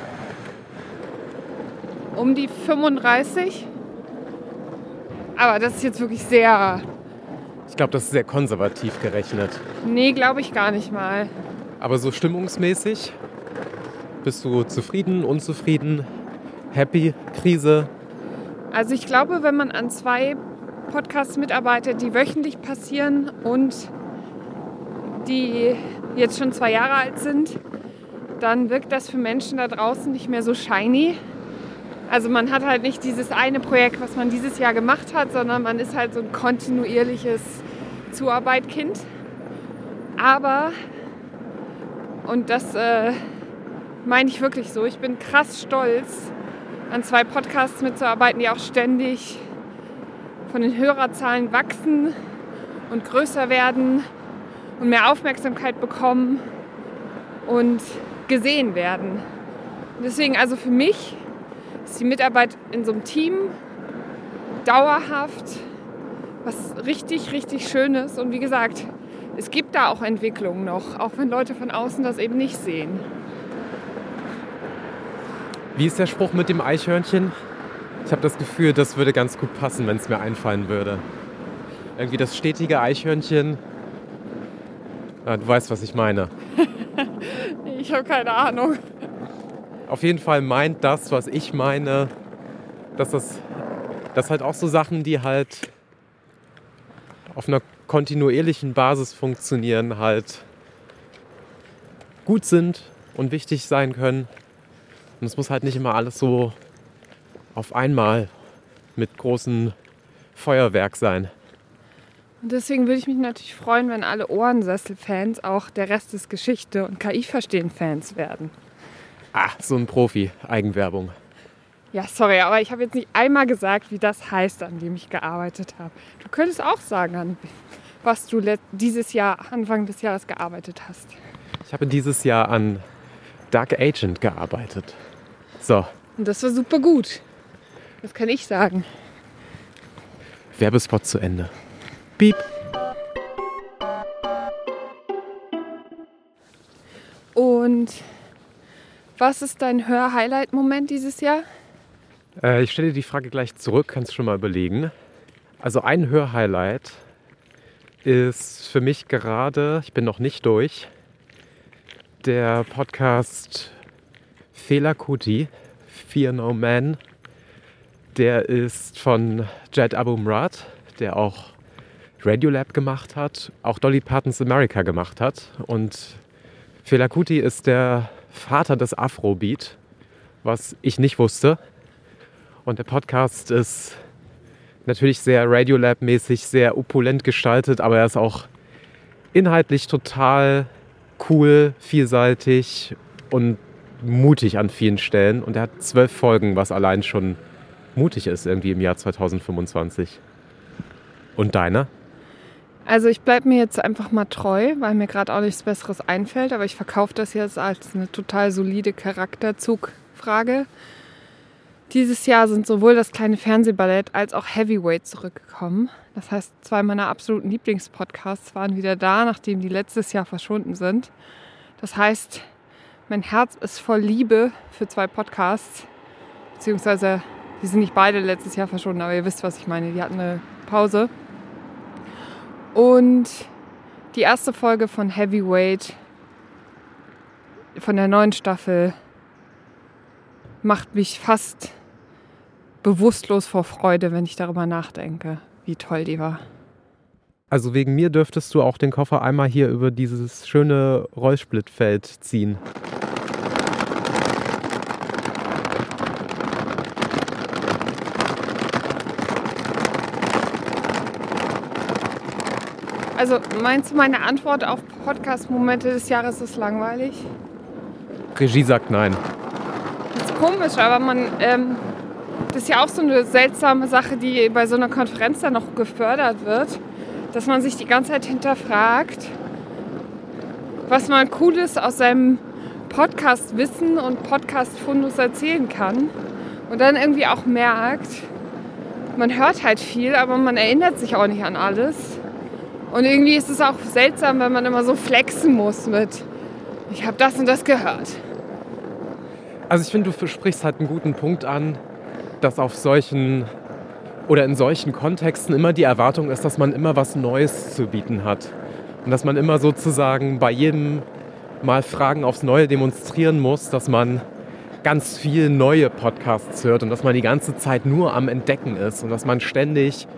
Um die fünfunddreißig. Aber das ist jetzt wirklich sehr... Ich glaube, das ist sehr konservativ gerechnet. Nee, glaube ich gar nicht mal. Aber so stimmungsmäßig? Bist du zufrieden, unzufrieden, happy, Krise? Also ich glaube, wenn man an zwei Podcasts mitarbeite, die wöchentlich passieren und die jetzt schon zwei Jahre alt sind, dann wirkt das für Menschen da draußen nicht mehr so shiny. Also man hat halt nicht dieses eine Projekt, was man dieses Jahr gemacht hat, sondern man ist halt so ein kontinuierliches Zuarbeitkind. Aber, und das äh, meine ich wirklich so, ich bin krass stolz, an zwei Podcasts mitzuarbeiten, die auch ständig von den Hörerzahlen wachsen und größer werden und mehr Aufmerksamkeit bekommen und gesehen werden. Und deswegen, also für mich ist die Mitarbeit in so einem Team dauerhaft was richtig, richtig Schönes. Und wie gesagt, es gibt da auch Entwicklungen noch, auch wenn Leute von außen das eben nicht sehen. Wie ist der Spruch mit dem Eichhörnchen? Ich habe das Gefühl, das würde ganz gut passen, wenn es mir einfallen würde. Irgendwie das stetige Eichhörnchen. Ah, du weißt, was ich meine. Ich habe keine Ahnung. Auf jeden Fall meint das, was ich meine, dass das, das halt auch so Sachen, die halt auf einer kontinuierlichen Basis funktionieren, halt gut sind und wichtig sein können. Und es muss halt nicht immer alles so auf einmal mit großem Feuerwerk sein. Und deswegen würde ich mich natürlich freuen, wenn alle Ohrensessel-Fans auch der Rest ist Geschichte und K I-Verstehen-Fans werden. Ah, so ein Profi, Eigenwerbung. Ja, sorry, aber ich habe jetzt nicht einmal gesagt, wie das heißt, an dem ich gearbeitet habe. Du könntest auch sagen, an was du dieses Jahr, Anfang des Jahres gearbeitet hast. Ich habe dieses Jahr an Dark Agent gearbeitet. So. Und das war super gut. Das kann ich sagen. Werbespot zu Ende. Piep. Und was ist dein Hör-Highlight-Moment dieses Jahr? Äh, ich stelle dir die Frage gleich zurück, kannst du schon mal überlegen. Also ein Hör-Highlight ist für mich gerade, ich bin noch nicht durch, der Podcast Fela Kuti, Fear No Man. Der ist von Jed Abumrad, der auch Radiolab gemacht hat, auch Dolly Parton's America gemacht hat. Und Fela Kuti ist der Vater des Afrobeat, was ich nicht wusste. Und der Podcast ist natürlich sehr Radiolab-mäßig, sehr opulent gestaltet, aber er ist auch inhaltlich total cool, vielseitig und mutig an vielen Stellen. Und er hat zwölf Folgen, was allein schon mutig ist irgendwie im Jahr zwanzig fünfundzwanzig. Und deiner? Also ich bleibe mir jetzt einfach mal treu, weil mir gerade auch nichts Besseres einfällt, aber ich verkaufe das jetzt als eine total solide Charakterzugfrage. Dieses Jahr sind sowohl das kleine Fernsehballett als auch Heavyweight zurückgekommen. Das heißt, zwei meiner absoluten Lieblingspodcasts waren wieder da, nachdem die letztes Jahr verschwunden sind. Das heißt, mein Herz ist voll Liebe für zwei Podcasts, beziehungsweise die sind nicht beide letztes Jahr verschwunden, aber ihr wisst, was ich meine. Die hatten eine Pause. Und die erste Folge von Heavyweight, von der neuen Staffel, macht mich fast bewusstlos vor Freude, wenn ich darüber nachdenke, wie toll die war. Also wegen mir dürftest du auch den Koffer einmal hier über dieses schöne Rollsplittfeld ziehen. Also meinst du, meine Antwort auf Podcast-Momente des Jahres ist langweilig? Regie sagt nein. Das ist komisch, aber man, ähm, das ist ja auch so eine seltsame Sache, die bei so einer Konferenz dann noch gefördert wird, dass man sich die ganze Zeit hinterfragt, was man Cooles aus seinem Podcast-Wissen und Podcast-Fundus erzählen kann und dann irgendwie auch merkt, man hört halt viel, aber man erinnert sich auch nicht an alles. Und irgendwie ist es auch seltsam, wenn man immer so flexen muss mit, ich habe das und das gehört. Also ich finde, du sprichst halt einen guten Punkt an, dass auf solchen oder in solchen Kontexten immer die Erwartung ist, dass man immer was Neues zu bieten hat. Und dass man immer sozusagen bei jedem Mal Fragen aufs Neue demonstrieren muss, dass man ganz viel neue Podcasts hört und dass man die ganze Zeit nur am Entdecken ist und dass man ständig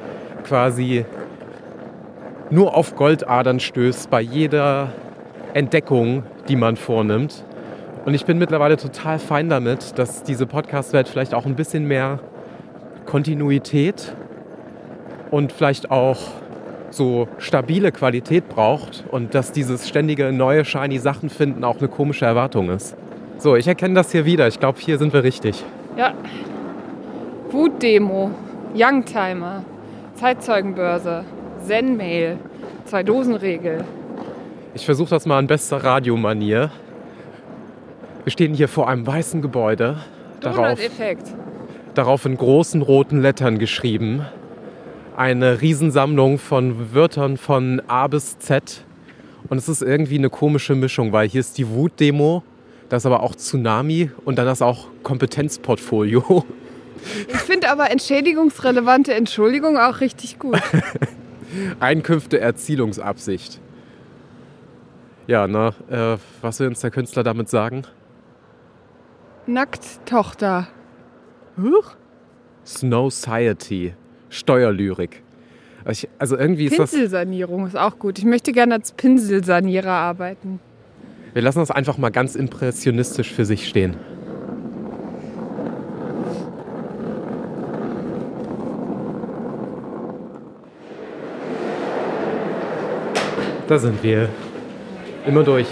quasi nur auf Goldadern stößt bei jeder Entdeckung, die man vornimmt. Und ich bin mittlerweile total fein damit, dass diese Podcast-Welt vielleicht auch ein bisschen mehr Kontinuität und vielleicht auch so stabile Qualität braucht und dass dieses ständige neue, shiny Sachen finden auch eine komische Erwartung ist. So, ich erkenne das hier wieder. Ich glaube, hier sind wir richtig. Ja. Wutdemo, Youngtimer, Zeitzeugenbörse, Zen-Mail, Zwei-Dosen-Regel. Ich versuche das mal in bester Radiomanier. Wir stehen hier vor einem weißen Gebäude. Darauf, darauf in großen roten Lettern geschrieben. Eine Riesensammlung von Wörtern von A bis Z. Und es ist irgendwie eine komische Mischung, weil hier ist die Wutdemo, das ist aber auch Tsunami und dann ist auch Kompetenzportfolio. Ich finde aber entschädigungsrelevante Entschuldigung auch richtig gut. Einkünfte, Erzielungsabsicht. Ja, ne, äh, was will uns der Künstler damit sagen? Nackttochter. Huch? Snowciety. Steuerlyrik. Also, ich, also irgendwie ist das... Pinselsanierung ist auch gut. Ich möchte gerne als Pinselsanierer arbeiten. Wir lassen das einfach mal ganz impressionistisch für sich stehen. Da sind wir. Immer durch.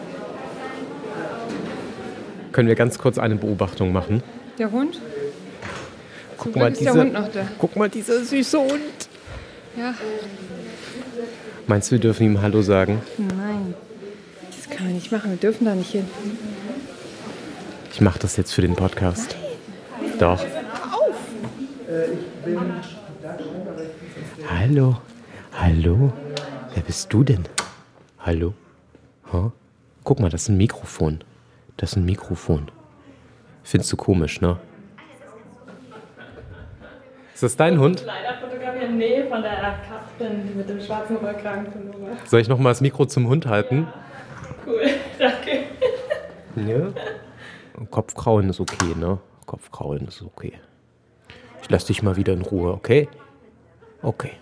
Können wir ganz kurz eine Beobachtung machen? Der Hund? Guck mal, ist diese, der Hund noch da. guck mal, dieser süße Hund. Ja. Meinst du, wir dürfen ihm Hallo sagen? Nein. Das kann man nicht machen. Wir dürfen da nicht hin. Ich mache das jetzt für den Podcast. Nein. Doch. Auf! Hallo. Hallo. Wer bist du denn? Hallo. Huh? Guck mal, das ist ein Mikrofon. Das ist ein Mikrofon. Findest du komisch, ne? Ist das dein Hund? Leider fotografieren. Nee, von der Katrin mit dem schwarzen Rollkragen. Soll ich noch mal das Mikro zum Hund halten? Cool, danke. Ja. Kopfkraulen ist okay, ne? Kopfkraulen ist okay. Ich lass dich mal wieder in Ruhe, okay? Okay.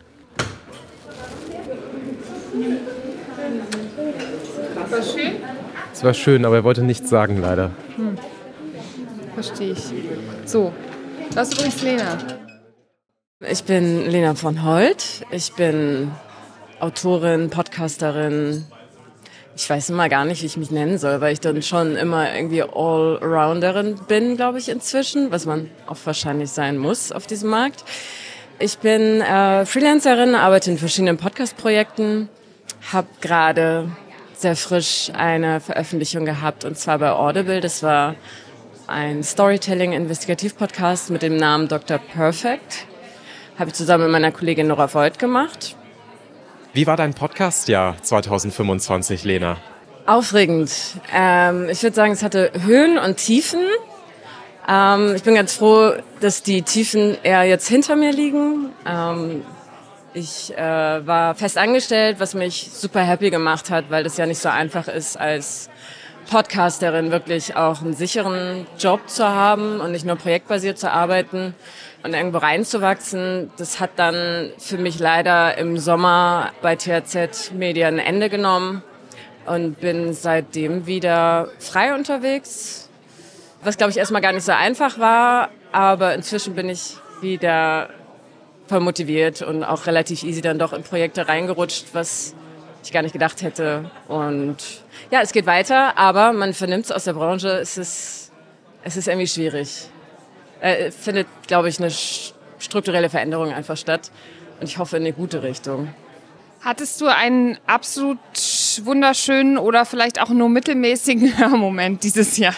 War schön? Es war schön, aber er wollte nichts sagen, leider. Hm. Verstehe ich. So, das ist übrigens Lena. Ich bin Lena von Holt. Ich bin Autorin, Podcasterin. Ich weiß immer gar nicht, wie ich mich nennen soll, weil ich dann schon immer irgendwie Allrounderin bin, glaube ich, inzwischen, was man auch wahrscheinlich sein muss auf diesem Markt. Ich bin äh, Freelancerin, arbeite in verschiedenen Podcast-Projekten, habe gerade sehr frisch eine Veröffentlichung gehabt, und zwar bei Audible. Das war ein Storytelling-Investigativ-Podcast mit dem Namen Doktor Perfect. Habe ich zusammen mit meiner Kollegin Nora Voigt gemacht. Wie war dein Podcastjahr zwanzig fünfundzwanzig, Lena? Aufregend. Ähm, ich würde sagen, es hatte Höhen und Tiefen. Ähm, ich bin ganz froh, dass die Tiefen eher jetzt hinter mir liegen. Ähm, ich äh, war fest angestellt, was mich super happy gemacht hat, weil das ja nicht so einfach ist, als Podcasterin wirklich auch einen sicheren Job zu haben und nicht nur projektbasiert zu arbeiten und irgendwo reinzuwachsen. Das hat dann für mich leider im Sommer bei T H Z Media ein Ende genommen und bin seitdem wieder frei unterwegs, was, glaube ich, erstmal gar nicht so einfach war, aber inzwischen bin ich wieder voll motiviert und auch relativ easy dann doch in Projekte reingerutscht, was ich gar nicht gedacht hätte. Und ja, es geht weiter, aber man vernimmt es aus der Branche, es ist, es ist irgendwie schwierig. Äh, findet, glaube ich, eine strukturelle Veränderung einfach statt. Und ich hoffe in eine gute Richtung. Hattest du einen absolut wunderschönen oder vielleicht auch nur mittelmäßigen Hörmoment dieses Jahr?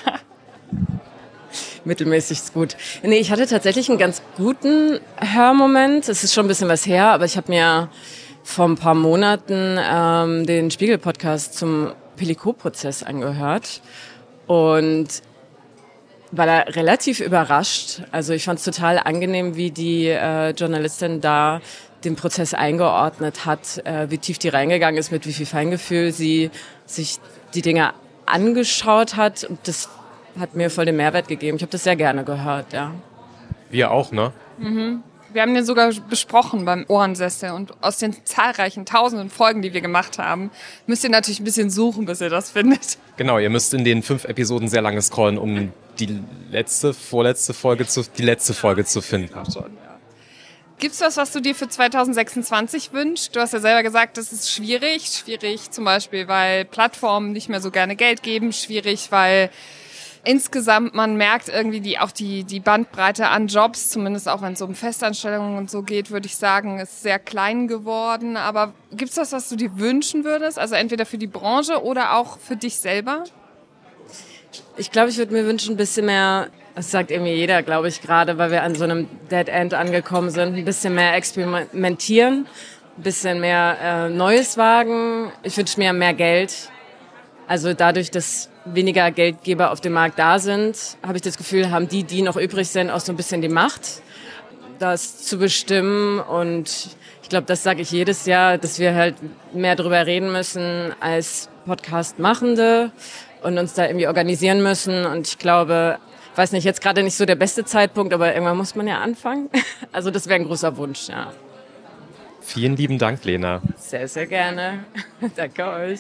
Mittelmäßig ist gut. Nee, ich hatte tatsächlich einen ganz guten Hörmoment. Es ist schon ein bisschen was her, aber ich habe mir vor ein paar Monaten ähm, den Spiegel-Podcast zum Pellico-Prozess angehört und war da relativ überrascht. Also ich fand es total angenehm, wie die äh, Journalistin da den Prozess eingeordnet hat, äh, wie tief die reingegangen ist, mit wie viel Feingefühl sie sich die Dinge angeschaut hat. Und das hat mir voll den Mehrwert gegeben. Ich habe das sehr gerne gehört, ja. Wir auch, ne? Mhm. Wir haben den sogar besprochen beim Ohrensessel und aus den zahlreichen tausenden Folgen, die wir gemacht haben, müsst ihr natürlich ein bisschen suchen, bis ihr das findet. Genau, ihr müsst in den fünf Episoden sehr lange scrollen, um die letzte, vorletzte Folge zu, die letzte Folge zu finden. Gibt's was, was du dir für zwanzig sechsundzwanzig wünschst? Du hast ja selber gesagt, das ist schwierig. Schwierig zum Beispiel, weil Plattformen nicht mehr so gerne Geld geben. Schwierig, weil insgesamt man merkt irgendwie die, auch die, die Bandbreite an Jobs, zumindest auch wenn es um Festanstellungen und so geht, würde ich sagen, ist sehr klein geworden. Aber gibt's was, was du dir wünschen würdest? Also entweder für die Branche oder auch für dich selber? Ich glaube, ich würde mir wünschen, ein bisschen mehr, das sagt irgendwie jeder, glaube ich, gerade, weil wir an so einem Dead End angekommen sind, ein bisschen mehr experimentieren, ein bisschen mehr äh, Neues wagen. Ich wünsche mir mehr Geld. Also dadurch, dass weniger Geldgeber auf dem Markt da sind, habe ich das Gefühl, haben die, die noch übrig sind, auch so ein bisschen die Macht, das zu bestimmen. Und ich glaube, das sage ich jedes Jahr, dass wir halt mehr drüber reden müssen als Podcast-Machende und uns da irgendwie organisieren müssen. Und ich glaube, ich weiß nicht, jetzt gerade nicht so der beste Zeitpunkt, aber irgendwann muss man ja anfangen. Also das wäre ein großer Wunsch, ja. Vielen lieben Dank, Lena. Sehr, sehr gerne. Danke euch.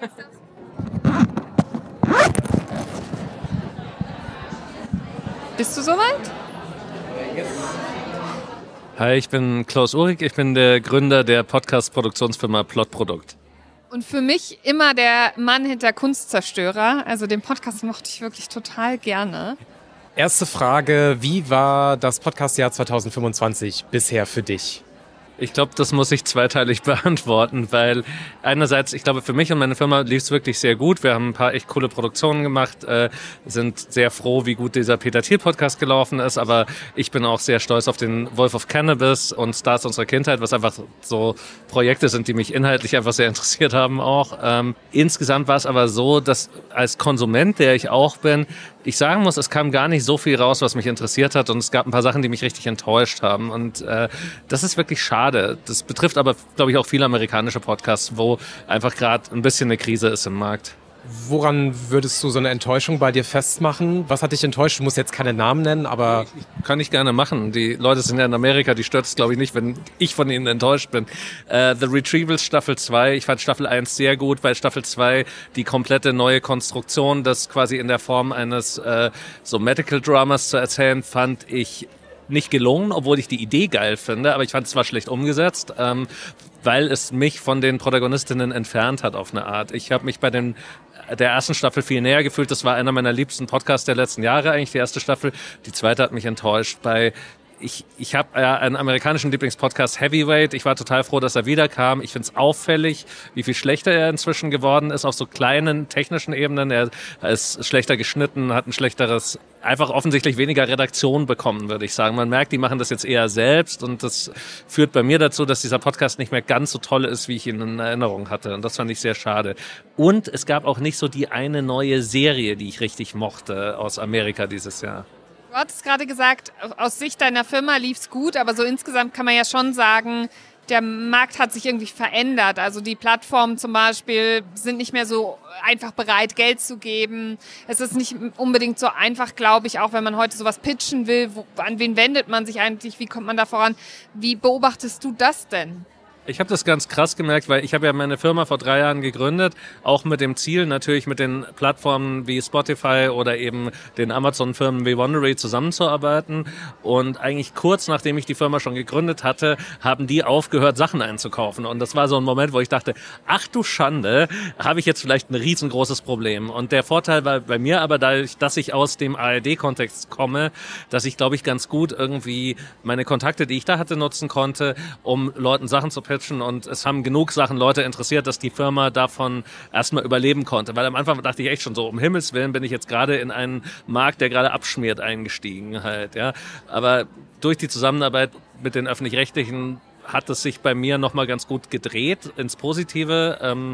Bist du soweit? Hi, ich bin Klaus Uhrig, ich bin der Gründer der Podcast-Produktionsfirma Plotprodukt. Und für mich immer der Mann hinter Kunstzerstörer. Also den Podcast mochte ich wirklich total gerne. Erste Frage, wie war das Podcastjahr zwanzig fünfundzwanzig bisher für dich? Ich glaube, das muss ich zweiteilig beantworten, weil einerseits, ich glaube, für mich und meine Firma lief es wirklich sehr gut. Wir haben ein paar echt coole Produktionen gemacht, äh, sind sehr froh, wie gut dieser Peter Thiel-Podcast gelaufen ist, aber ich bin auch sehr stolz auf den Wolf of Cannabis und Stars unserer Kindheit, was einfach so Projekte sind, die mich inhaltlich einfach sehr interessiert haben auch. Ähm, insgesamt war es aber so, dass als Konsument, der ich auch bin, ich sagen muss, es kam gar nicht so viel raus, was mich interessiert hat, und es gab ein paar Sachen, die mich richtig enttäuscht haben, und äh, das ist wirklich schade. Das betrifft aber, glaube ich, auch viele amerikanische Podcasts, wo einfach gerade ein bisschen eine Krise ist im Markt. Woran würdest du so eine Enttäuschung bei dir festmachen? Was hat dich enttäuscht? Du musst jetzt keine Namen nennen, aber... Kann ich gerne machen. Die Leute sind ja in Amerika, die stört es, glaube ich, nicht, wenn ich von ihnen enttäuscht bin. Äh, The Retrievals Staffel zwei, ich fand Staffel eins sehr gut, weil Staffel zwei die komplette neue Konstruktion, das quasi in der Form eines äh, so Medical Dramas zu erzählen, fand ich nicht gelungen, obwohl ich die Idee geil finde, aber ich fand es zwar schlecht umgesetzt, ähm, weil es mich von den Protagonistinnen entfernt hat auf eine Art. Ich habe mich bei den der ersten Staffel viel näher gefühlt. Das war einer meiner liebsten Podcasts der letzten Jahre, eigentlich die erste Staffel. Die zweite hat mich enttäuscht. Bei Ich, ich habe ja einen amerikanischen Lieblingspodcast, Heavyweight. Ich war total froh, dass er wiederkam. Ich finde es auffällig, wie viel schlechter er inzwischen geworden ist auf so kleinen technischen Ebenen. Er ist schlechter geschnitten, hat ein schlechteres, einfach offensichtlich weniger Redaktion bekommen, würde ich sagen. Man merkt, die machen das jetzt eher selbst, und das führt bei mir dazu, dass dieser Podcast nicht mehr ganz so toll ist, wie ich ihn in Erinnerung hatte, und das fand ich sehr schade. Und es gab auch nicht so die eine neue Serie, die ich richtig mochte aus Amerika dieses Jahr. Du hattest gerade gesagt, aus Sicht deiner Firma lief's gut, aber so insgesamt kann man ja schon sagen, der Markt hat sich irgendwie verändert. Also die Plattformen zum Beispiel sind nicht mehr so einfach bereit, Geld zu geben. Es ist nicht unbedingt so einfach, glaube ich, auch wenn man heute sowas pitchen will. Wo, an wen wendet man sich eigentlich? Wie kommt man da voran? Wie beobachtest du das denn? Ich habe das ganz krass gemerkt, weil ich habe ja meine Firma vor drei Jahren gegründet, auch mit dem Ziel, natürlich mit den Plattformen wie Spotify oder eben den Amazon-Firmen wie Wondery zusammenzuarbeiten. Und eigentlich kurz nachdem ich die Firma schon gegründet hatte, haben die aufgehört, Sachen einzukaufen. Und das war so ein Moment, wo ich dachte, ach du Schande, habe ich jetzt vielleicht ein riesengroßes Problem. Und der Vorteil war bei mir aber dadurch, dass ich aus dem A R D-Kontext komme, dass ich, glaube ich, ganz gut irgendwie meine Kontakte, die ich da hatte, nutzen konnte, um Leuten Sachen zu pitchen. Und es haben genug Sachen Leute interessiert, dass die Firma davon erstmal überleben konnte. Weil am Anfang dachte ich echt schon so, um Himmels Willen bin ich jetzt gerade in einen Markt, der gerade abschmiert, eingestiegen halt, ja. Aber durch die Zusammenarbeit mit den Öffentlich-Rechtlichen hat es sich bei mir nochmal ganz gut gedreht ins Positive. Ähm,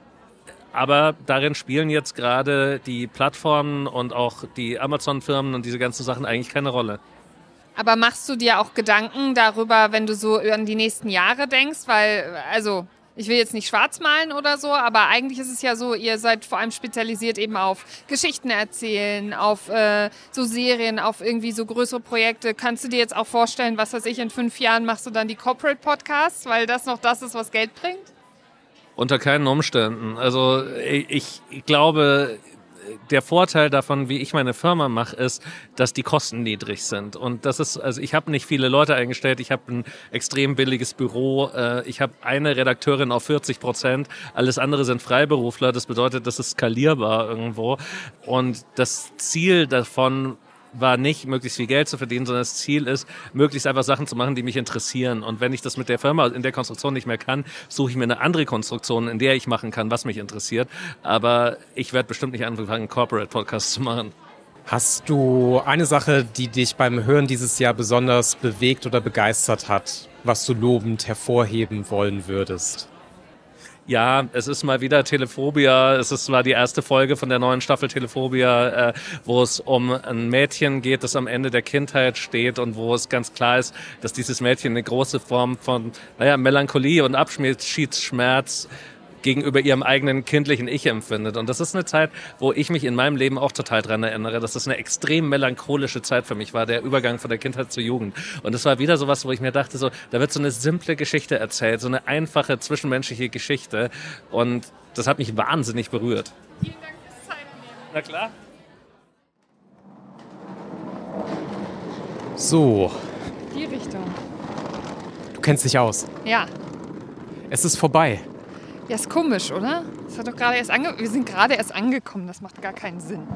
aber darin spielen jetzt gerade die Plattformen und auch die Amazon-Firmen und diese ganzen Sachen eigentlich keine Rolle. Aber machst du dir auch Gedanken darüber, wenn du so an die nächsten Jahre denkst? Weil, also, ich will jetzt nicht schwarz malen oder so, aber eigentlich ist es ja so, ihr seid vor allem spezialisiert eben auf Geschichten erzählen, auf äh, so Serien, auf irgendwie so größere Projekte. Kannst du dir jetzt auch vorstellen, was weiß ich, in fünf Jahren machst du dann die Corporate Podcasts, weil das noch das ist, was Geld bringt? Unter keinen Umständen. Also ich, ich glaube, der Vorteil davon, wie ich meine Firma mache, ist, dass die Kosten niedrig sind. Und das ist, also ich habe nicht viele Leute eingestellt, ich habe ein extrem billiges Büro, ich habe eine Redakteurin auf vierzig Prozent, alles andere sind Freiberufler, das bedeutet, das ist skalierbar irgendwo. Und das Ziel davon war nicht, möglichst viel Geld zu verdienen, sondern das Ziel ist, möglichst einfach Sachen zu machen, die mich interessieren. Und wenn ich das mit der Firma in der Konstruktion nicht mehr kann, suche ich mir eine andere Konstruktion, in der ich machen kann, was mich interessiert. Aber ich werde bestimmt nicht anfangen, einen Corporate-Podcast zu machen. Hast du eine Sache, die dich beim Hören dieses Jahr besonders bewegt oder begeistert hat, was du lobend hervorheben wollen würdest? Ja, es ist mal wieder Telephobia. Es ist mal die erste Folge von der neuen Staffel Telephobia, äh, wo es um ein Mädchen geht, das am Ende der Kindheit steht und wo es ganz klar ist, dass dieses Mädchen eine große Form von, naja, Melancholie und Abschiedsschmerz gegenüber ihrem eigenen kindlichen Ich empfindet. Und das ist eine Zeit, wo ich mich in meinem Leben auch total dran erinnere, dass das eine extrem melancholische Zeit für mich war, der Übergang von der Kindheit zur Jugend. Und es war wieder sowas, wo ich mir dachte, so, da wird so eine simple Geschichte erzählt, so eine einfache zwischenmenschliche Geschichte. Und das hat mich wahnsinnig berührt. Vielen Dank fürs Zeitnehmen. Na klar. So. Die Richtung. Du kennst dich aus. Ja. Es ist vorbei. Ja, ist komisch, oder? Das hat doch gerade erst ange- Wir sind gerade erst angekommen, das macht gar keinen Sinn.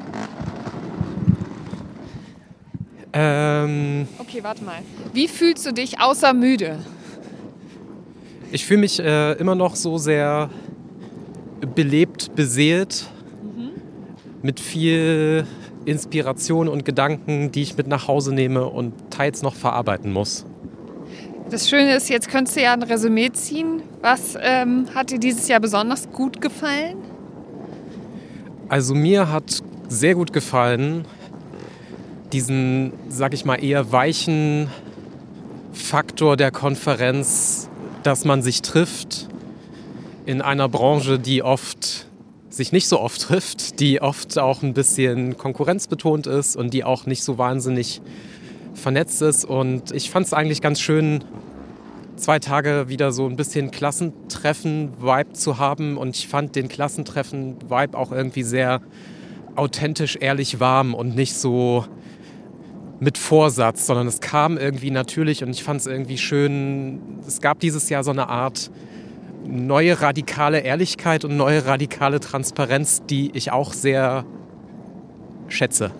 Ähm, Okay, warte mal. Wie fühlst du dich außer müde? ich fühle mich äh, immer noch so sehr belebt, beseelt, Mhm. mit viel Inspiration und Gedanken, die ich mit nach Hause nehme und teils noch verarbeiten muss. Das Schöne ist, jetzt könntest du ja ein Resümee ziehen. Was ähm, hat dir dieses Jahr besonders gut gefallen? Also mir hat sehr gut gefallen, diesen, sag ich mal, eher weichen Faktor der Konferenz, dass man sich trifft in einer Branche, die oft sich nicht so oft trifft, die oft auch ein bisschen konkurrenzbetont ist und die auch nicht so wahnsinnig vernetzt ist. Und ich fand es eigentlich ganz schön, zwei Tage wieder so ein bisschen Klassentreffen-Vibe zu haben. Und ich fand den Klassentreffen-Vibe auch irgendwie sehr authentisch, ehrlich, warm und nicht so mit Vorsatz, sondern es kam irgendwie natürlich und ich fand es irgendwie schön. Es gab dieses Jahr so eine Art neue radikale Ehrlichkeit und neue radikale Transparenz, die ich auch sehr schätze.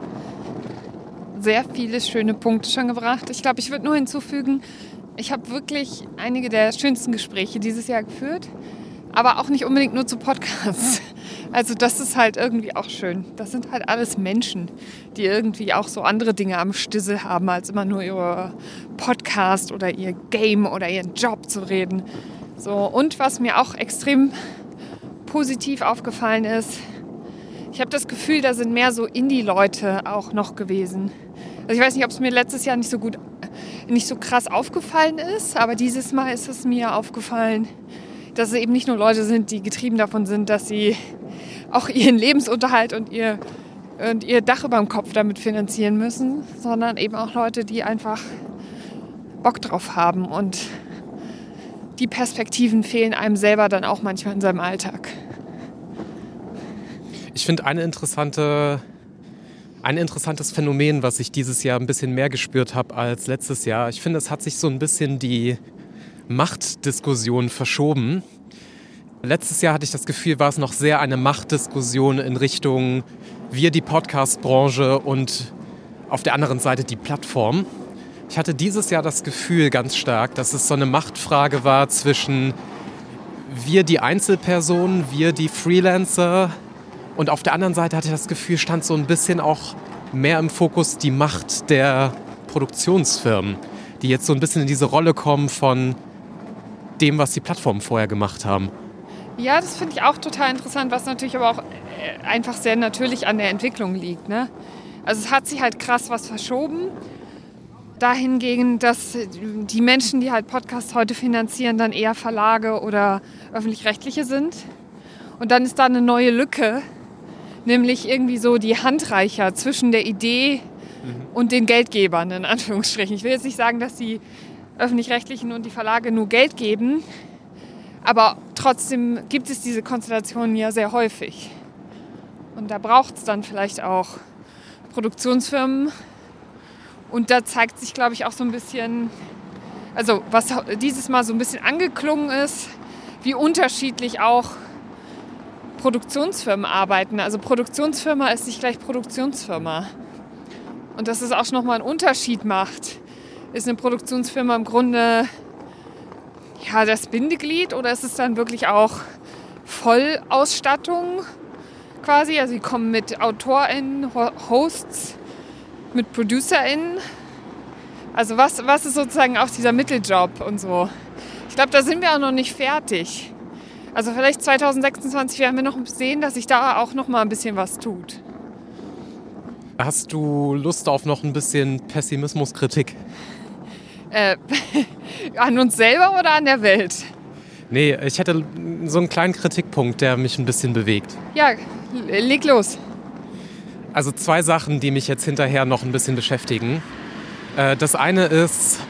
Sehr viele schöne Punkte schon gebracht. Ich glaube, ich würde nur hinzufügen, ich habe wirklich einige der schönsten Gespräche dieses Jahr geführt, aber auch nicht unbedingt nur zu Podcasts. Also das ist halt irgendwie auch schön. Das sind halt alles Menschen, die irgendwie auch so andere Dinge am Stissel haben, als immer nur ihr Podcast oder ihr Game oder ihren Job zu reden. So, und was mir auch extrem positiv aufgefallen ist, ich habe das Gefühl, da sind mehr so Indie-Leute auch noch gewesen. Also ich weiß nicht, ob es mir letztes Jahr nicht so gut, nicht so krass aufgefallen ist, aber dieses Mal ist es mir aufgefallen, dass es eben nicht nur Leute sind, die getrieben davon sind, dass sie auch ihren Lebensunterhalt und ihr, und ihr Dach über dem Kopf damit finanzieren müssen, sondern eben auch Leute, die einfach Bock drauf haben. Und die Perspektiven fehlen einem selber dann auch manchmal in seinem Alltag. Ich finde eine interessante, ein interessantes Phänomen, was ich dieses Jahr ein bisschen mehr gespürt habe als letztes Jahr. Ich finde, es hat sich so ein bisschen die Machtdiskussion verschoben. Letztes Jahr hatte ich das Gefühl, war es noch sehr eine Machtdiskussion in Richtung wir, die Podcast-Branche und auf der anderen Seite die Plattform. Ich hatte dieses Jahr das Gefühl ganz stark, dass es so eine Machtfrage war zwischen wir, die Einzelpersonen, wir, die Freelancer. Und auf der anderen Seite hatte ich das Gefühl, stand so ein bisschen auch mehr im Fokus die Macht der Produktionsfirmen, die jetzt so ein bisschen in diese Rolle kommen von dem, was die Plattformen vorher gemacht haben. Ja, das finde ich auch total interessant, was natürlich aber auch einfach sehr natürlich an der Entwicklung liegt, ne? Also es hat sich halt krass was verschoben. dahingegen, dass die Menschen, die halt Podcasts heute finanzieren, dann eher Verlage oder öffentlich-rechtliche sind. Und dann ist da eine neue Lücke, nämlich irgendwie so die Handreicher zwischen der Idee und den Geldgebern, in Anführungsstrichen. Ich will jetzt nicht sagen, dass die öffentlich-rechtlichen und die Verlage nur Geld geben, aber trotzdem gibt es diese Konstellationen ja sehr häufig. Und da braucht es dann vielleicht auch Produktionsfirmen. Und da zeigt sich, glaube ich, auch so ein bisschen, also was dieses Mal so ein bisschen angeklungen ist, wie unterschiedlich auch Produktionsfirmen arbeiten. Also Produktionsfirma ist nicht gleich Produktionsfirma. Und dass es auch nochmal einen Unterschied macht. Ist eine Produktionsfirma im Grunde ja, das Bindeglied oder ist es dann wirklich auch Vollausstattung quasi? Also sie kommen mit AutorInnen, Hosts, mit ProducerInnen. Also was, was ist sozusagen auch dieser Mitteljob und so? Ich glaube, da sind wir auch noch nicht fertig. Also vielleicht zwanzig sechsundzwanzig werden wir noch sehen, dass sich da auch noch mal ein bisschen was tut. Hast du Lust auf noch ein bisschen Pessimismuskritik? Äh, an uns selber oder an der Welt? Nee, ich hätte so einen kleinen Kritikpunkt, der mich ein bisschen bewegt. Ja, leg los. Also zwei Sachen, die mich jetzt hinterher noch ein bisschen beschäftigen. Das eine ist,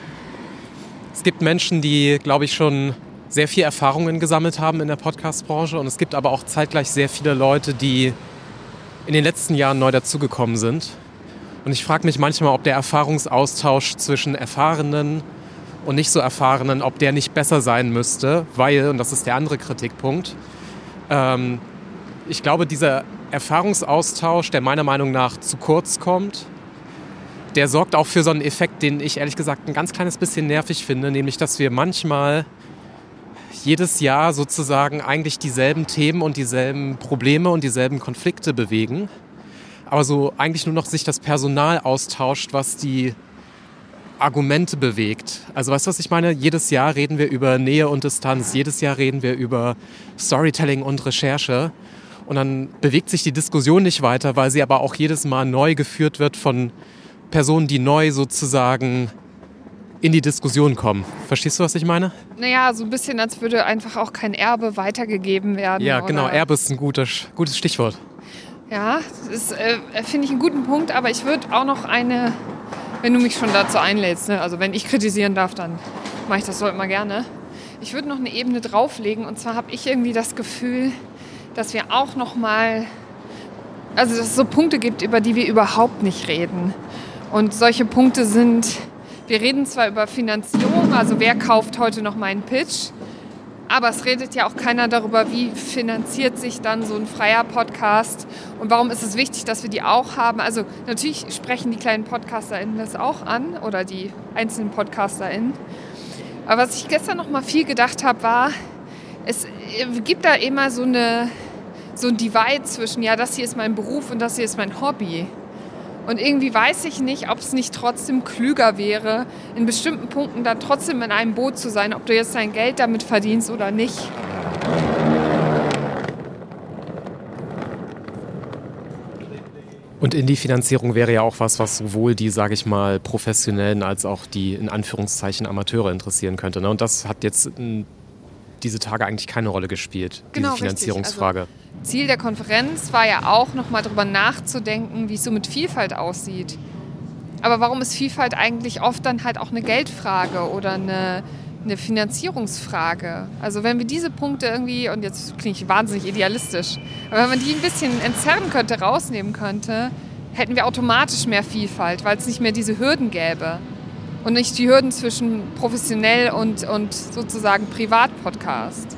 es gibt Menschen, die, glaube ich, schon sehr viel Erfahrungen gesammelt haben in der Podcast-Branche. Und es gibt aber auch zeitgleich sehr viele Leute, die in den letzten Jahren neu dazugekommen sind. Und ich frage mich manchmal, ob der Erfahrungsaustausch zwischen Erfahrenen und nicht so Erfahrenen, ob der nicht besser sein müsste, weil, und das ist der andere Kritikpunkt, ähm, ich glaube, dieser Erfahrungsaustausch, der meiner Meinung nach zu kurz kommt, der sorgt auch für so einen Effekt, den ich ehrlich gesagt ein ganz kleines bisschen nervig finde, nämlich, dass wir manchmal jedes Jahr sozusagen eigentlich dieselben Themen und dieselben Probleme und dieselben Konflikte bewegen, aber so eigentlich nur noch sich das Personal austauscht, was die Argumente bewegt. Also weißt du, was ich meine? Jedes Jahr reden wir über Nähe und Distanz, jedes Jahr reden wir über Storytelling und Recherche und dann bewegt sich die Diskussion nicht weiter, weil sie aber auch jedes Mal neu geführt wird von Personen, die neu sozusagen in die Diskussion kommen. Verstehst du, was ich meine? Naja, so ein bisschen, als würde einfach auch kein Erbe weitergegeben werden. Ja, genau. Oder? Erbe ist ein guter, gutes Stichwort. Ja, das äh, finde ich einen guten Punkt, aber ich würde auch noch eine, wenn du mich schon dazu einlädst, ne? Also wenn ich kritisieren darf, dann mache ich das so immer gerne. Ich würde noch eine Ebene drauflegen und zwar habe ich irgendwie das Gefühl, dass wir auch noch mal, also dass es so Punkte gibt, über die wir überhaupt nicht reden. Und solche Punkte sind, wir reden zwar über Finanzierung, also wer kauft heute noch meinen Pitch, aber es redet ja auch keiner darüber, wie finanziert sich dann so ein freier Podcast und warum ist es wichtig, dass wir die auch haben. Also natürlich sprechen die kleinen PodcasterInnen das auch an oder die einzelnen PodcasterInnen. Aber was ich gestern noch mal viel gedacht habe, war, es gibt da immer so, eine, so ein Divide zwischen, ja, das hier ist mein Beruf und das hier ist mein Hobby. Und irgendwie weiß ich nicht, ob es nicht trotzdem klüger wäre, in bestimmten Punkten dann trotzdem in einem Boot zu sein, ob du jetzt dein Geld damit verdienst oder nicht. Und Indie-Finanzierung wäre ja auch was, was sowohl die, sage ich mal, Professionellen als auch die, in Anführungszeichen, Amateure interessieren könnte. Ne? Und das hat jetzt in, diese Tage eigentlich keine Rolle gespielt, genau, diese Finanzierungsfrage. Also, Ziel der Konferenz war ja auch, nochmal darüber nachzudenken, wie es so mit Vielfalt aussieht. Aber warum ist Vielfalt eigentlich oft dann halt auch eine Geldfrage oder eine, eine Finanzierungsfrage? Also wenn wir diese Punkte irgendwie, und jetzt klinge ich wahnsinnig idealistisch, aber wenn man die ein bisschen entzerren könnte, rausnehmen könnte, hätten wir automatisch mehr Vielfalt, weil es nicht mehr diese Hürden gäbe. Und nicht die Hürden zwischen professionell und, und sozusagen Privatpodcast.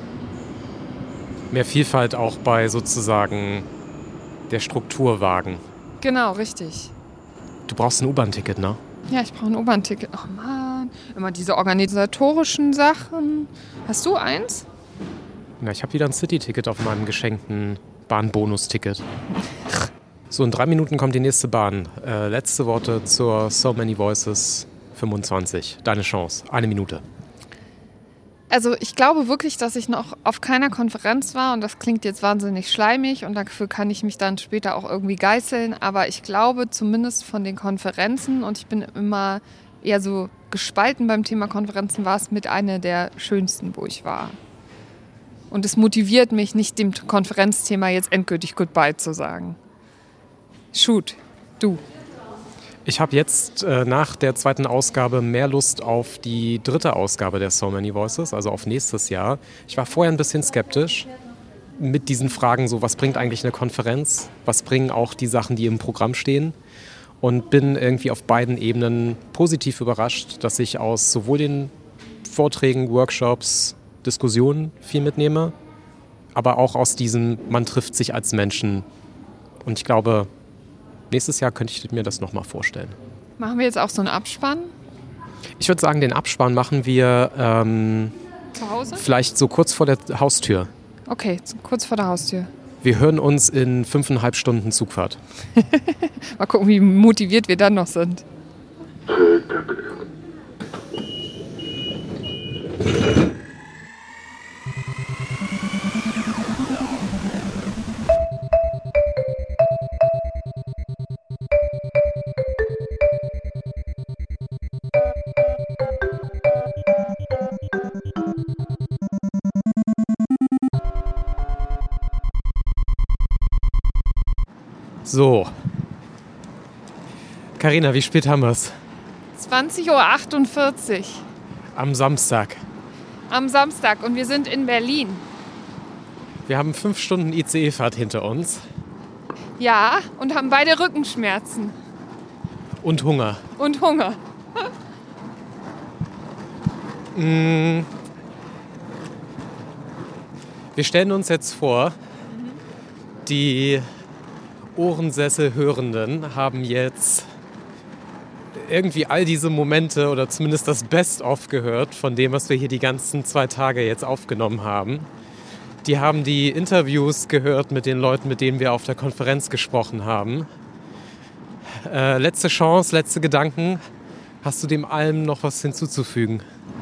Mehr Vielfalt auch bei sozusagen der Strukturwagen. Genau, richtig. Du brauchst ein U-Bahn-Ticket, ne? Ja, ich brauche ein U-Bahn-Ticket. Ach man, immer diese organisatorischen Sachen. Hast du eins? Na, ich habe wieder ein City-Ticket auf meinem geschenkten Bahnbonus-Ticket. So, in drei Minuten kommt die nächste Bahn. Äh, letzte Worte zur So Many Voices fünfundzwanzig. Deine Chance. Eine Minute. Also ich glaube wirklich, dass ich noch auf keiner Konferenz war und das klingt jetzt wahnsinnig schleimig und dafür kann ich mich dann später auch irgendwie geißeln, aber ich glaube zumindest von den Konferenzen und ich bin immer eher so gespalten beim Thema Konferenzen, war es mit einer der schönsten, wo ich war. Und es motiviert mich, nicht dem Konferenzthema jetzt endgültig Goodbye zu sagen. Shoot, du. Ich habe jetzt äh, nach der zweiten Ausgabe mehr Lust auf die dritte Ausgabe der So Many Voices, also auf nächstes Jahr. Ich war vorher ein bisschen skeptisch mit diesen Fragen, so was bringt eigentlich eine Konferenz, was bringen auch die Sachen, die im Programm stehen, und bin irgendwie auf beiden Ebenen positiv überrascht, dass ich aus sowohl den Vorträgen, Workshops, Diskussionen viel mitnehme, aber auch aus diesem, man trifft sich als Menschen. Und ich glaube, nächstes Jahr könnte ich mir das nochmal vorstellen. Machen wir jetzt auch so einen Abspann? Ich würde sagen, den Abspann machen wir ähm, zu Hause? Vielleicht so kurz vor der Haustür. Okay, kurz vor der Haustür. Wir hören uns in fünfeinhalb Stunden Zugfahrt. Mal gucken, wie motiviert wir dann noch sind. So. Carina, wie spät haben wir es? zwanzig Uhr achtundvierzig. Am Samstag. Am Samstag und wir sind in Berlin. Wir haben fünf Stunden I C E-Fahrt hinter uns. Ja, und haben beide Rückenschmerzen. Und Hunger. Und Hunger. mmh. Wir stellen uns jetzt vor, die Ohrensessel-Hörenden haben jetzt irgendwie all diese Momente oder zumindest das Best-of gehört von dem, was wir hier die ganzen zwei Tage jetzt aufgenommen haben. Die haben die Interviews gehört mit den Leuten, mit denen wir auf der Konferenz gesprochen haben. Äh, letzte Chance, letzte Gedanken. Hast du dem allem noch was hinzuzufügen?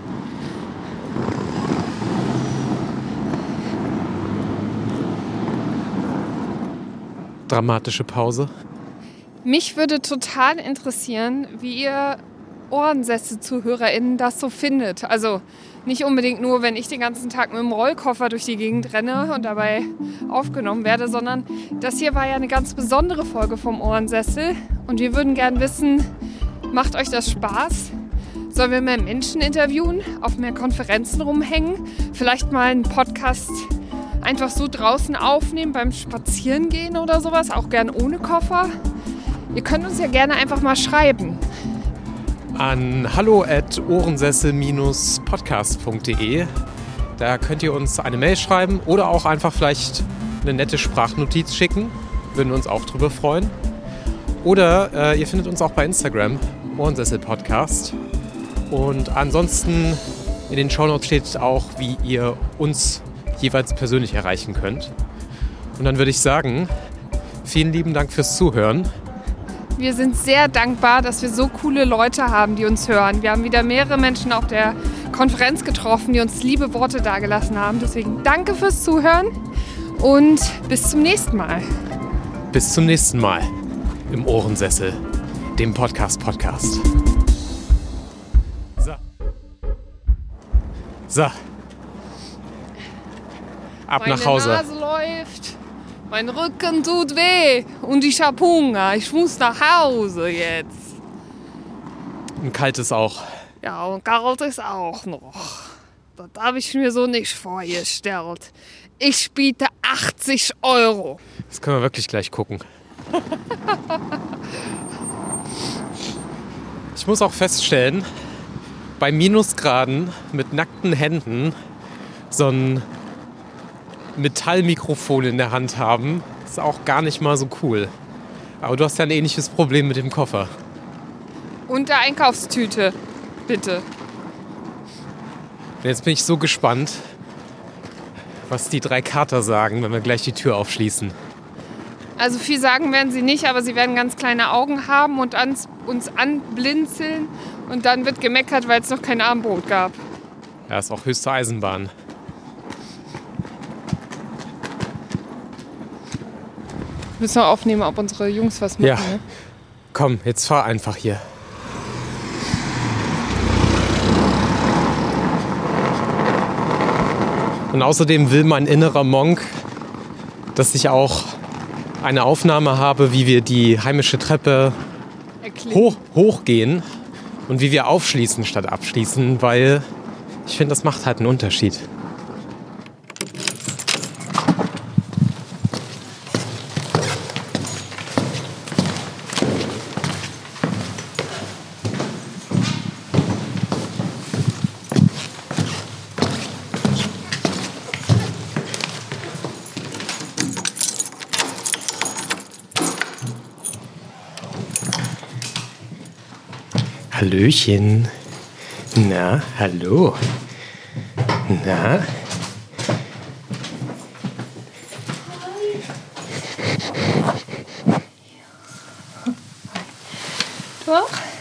Dramatische Pause. Mich würde total interessieren, wie ihr Ohrensessel-ZuhörerInnen das so findet. Also nicht unbedingt nur, wenn ich den ganzen Tag mit dem Rollkoffer durch die Gegend renne und dabei aufgenommen werde, sondern das hier war ja eine ganz besondere Folge vom Ohrensessel. Und wir würden gern wissen, macht euch das Spaß? Sollen wir mehr Menschen interviewen, auf mehr Konferenzen rumhängen? Vielleicht mal einen Podcast einfach so draußen aufnehmen beim Spazierengehen oder sowas, auch gern ohne Koffer. Ihr könnt uns ja gerne einfach mal schreiben. An hallo at ohrensessel Bindestrich podcast punkt de. Da könnt ihr uns eine Mail schreiben oder auch einfach vielleicht eine nette Sprachnotiz schicken. Würden wir uns auch drüber freuen. Oder äh, ihr findet uns auch bei Instagram, Ohrensessel Podcast. Und ansonsten in den Shownotes steht auch, wie ihr uns jeweils persönlich erreichen könnt. Und dann würde ich sagen, vielen lieben Dank fürs Zuhören. Wir sind sehr dankbar, dass wir so coole Leute haben, die uns hören. Wir haben wieder mehrere Menschen auf der Konferenz getroffen, die uns liebe Worte dagelassen haben. Deswegen danke fürs Zuhören und bis zum nächsten Mal. Bis zum nächsten Mal im Ohrensessel, dem Podcast-Podcast. So. So. Ab Meine nach Hause. Meine Nase läuft, mein Rücken tut weh und ich hab Hunger. Ich muss nach Hause jetzt. Und kalt ist auch. Ja, und kalt ist auch noch. Das habe ich mir so nicht vorgestellt. Ich biete achtzig Euro. Das können wir wirklich gleich gucken. Ich muss auch feststellen, bei Minusgraden mit nackten Händen so ein Metallmikrofon in der Hand haben, ist auch gar nicht mal so cool. Aber du hast ja ein ähnliches Problem mit dem Koffer. Und der Einkaufstüte, bitte. Und jetzt bin ich so gespannt, was die drei Kater sagen, wenn wir gleich die Tür aufschließen. Also viel sagen werden sie nicht, aber sie werden ganz kleine Augen haben und ans, uns anblinzeln. Und dann wird gemeckert, weil es noch kein Abendbrot gab. Ja, ist auch höchste Eisenbahn. Müssen wir aufnehmen, ob unsere Jungs was machen. Ja, ne? komm, jetzt fahr einfach hier. Und außerdem will mein innerer Monk, dass ich auch eine Aufnahme habe, wie wir die heimische Treppe hoch, hochgehen und wie wir aufschließen statt abschließen, weil ich finde, das macht halt einen Unterschied. Hallöchen. Na, hallo. Na? Doch?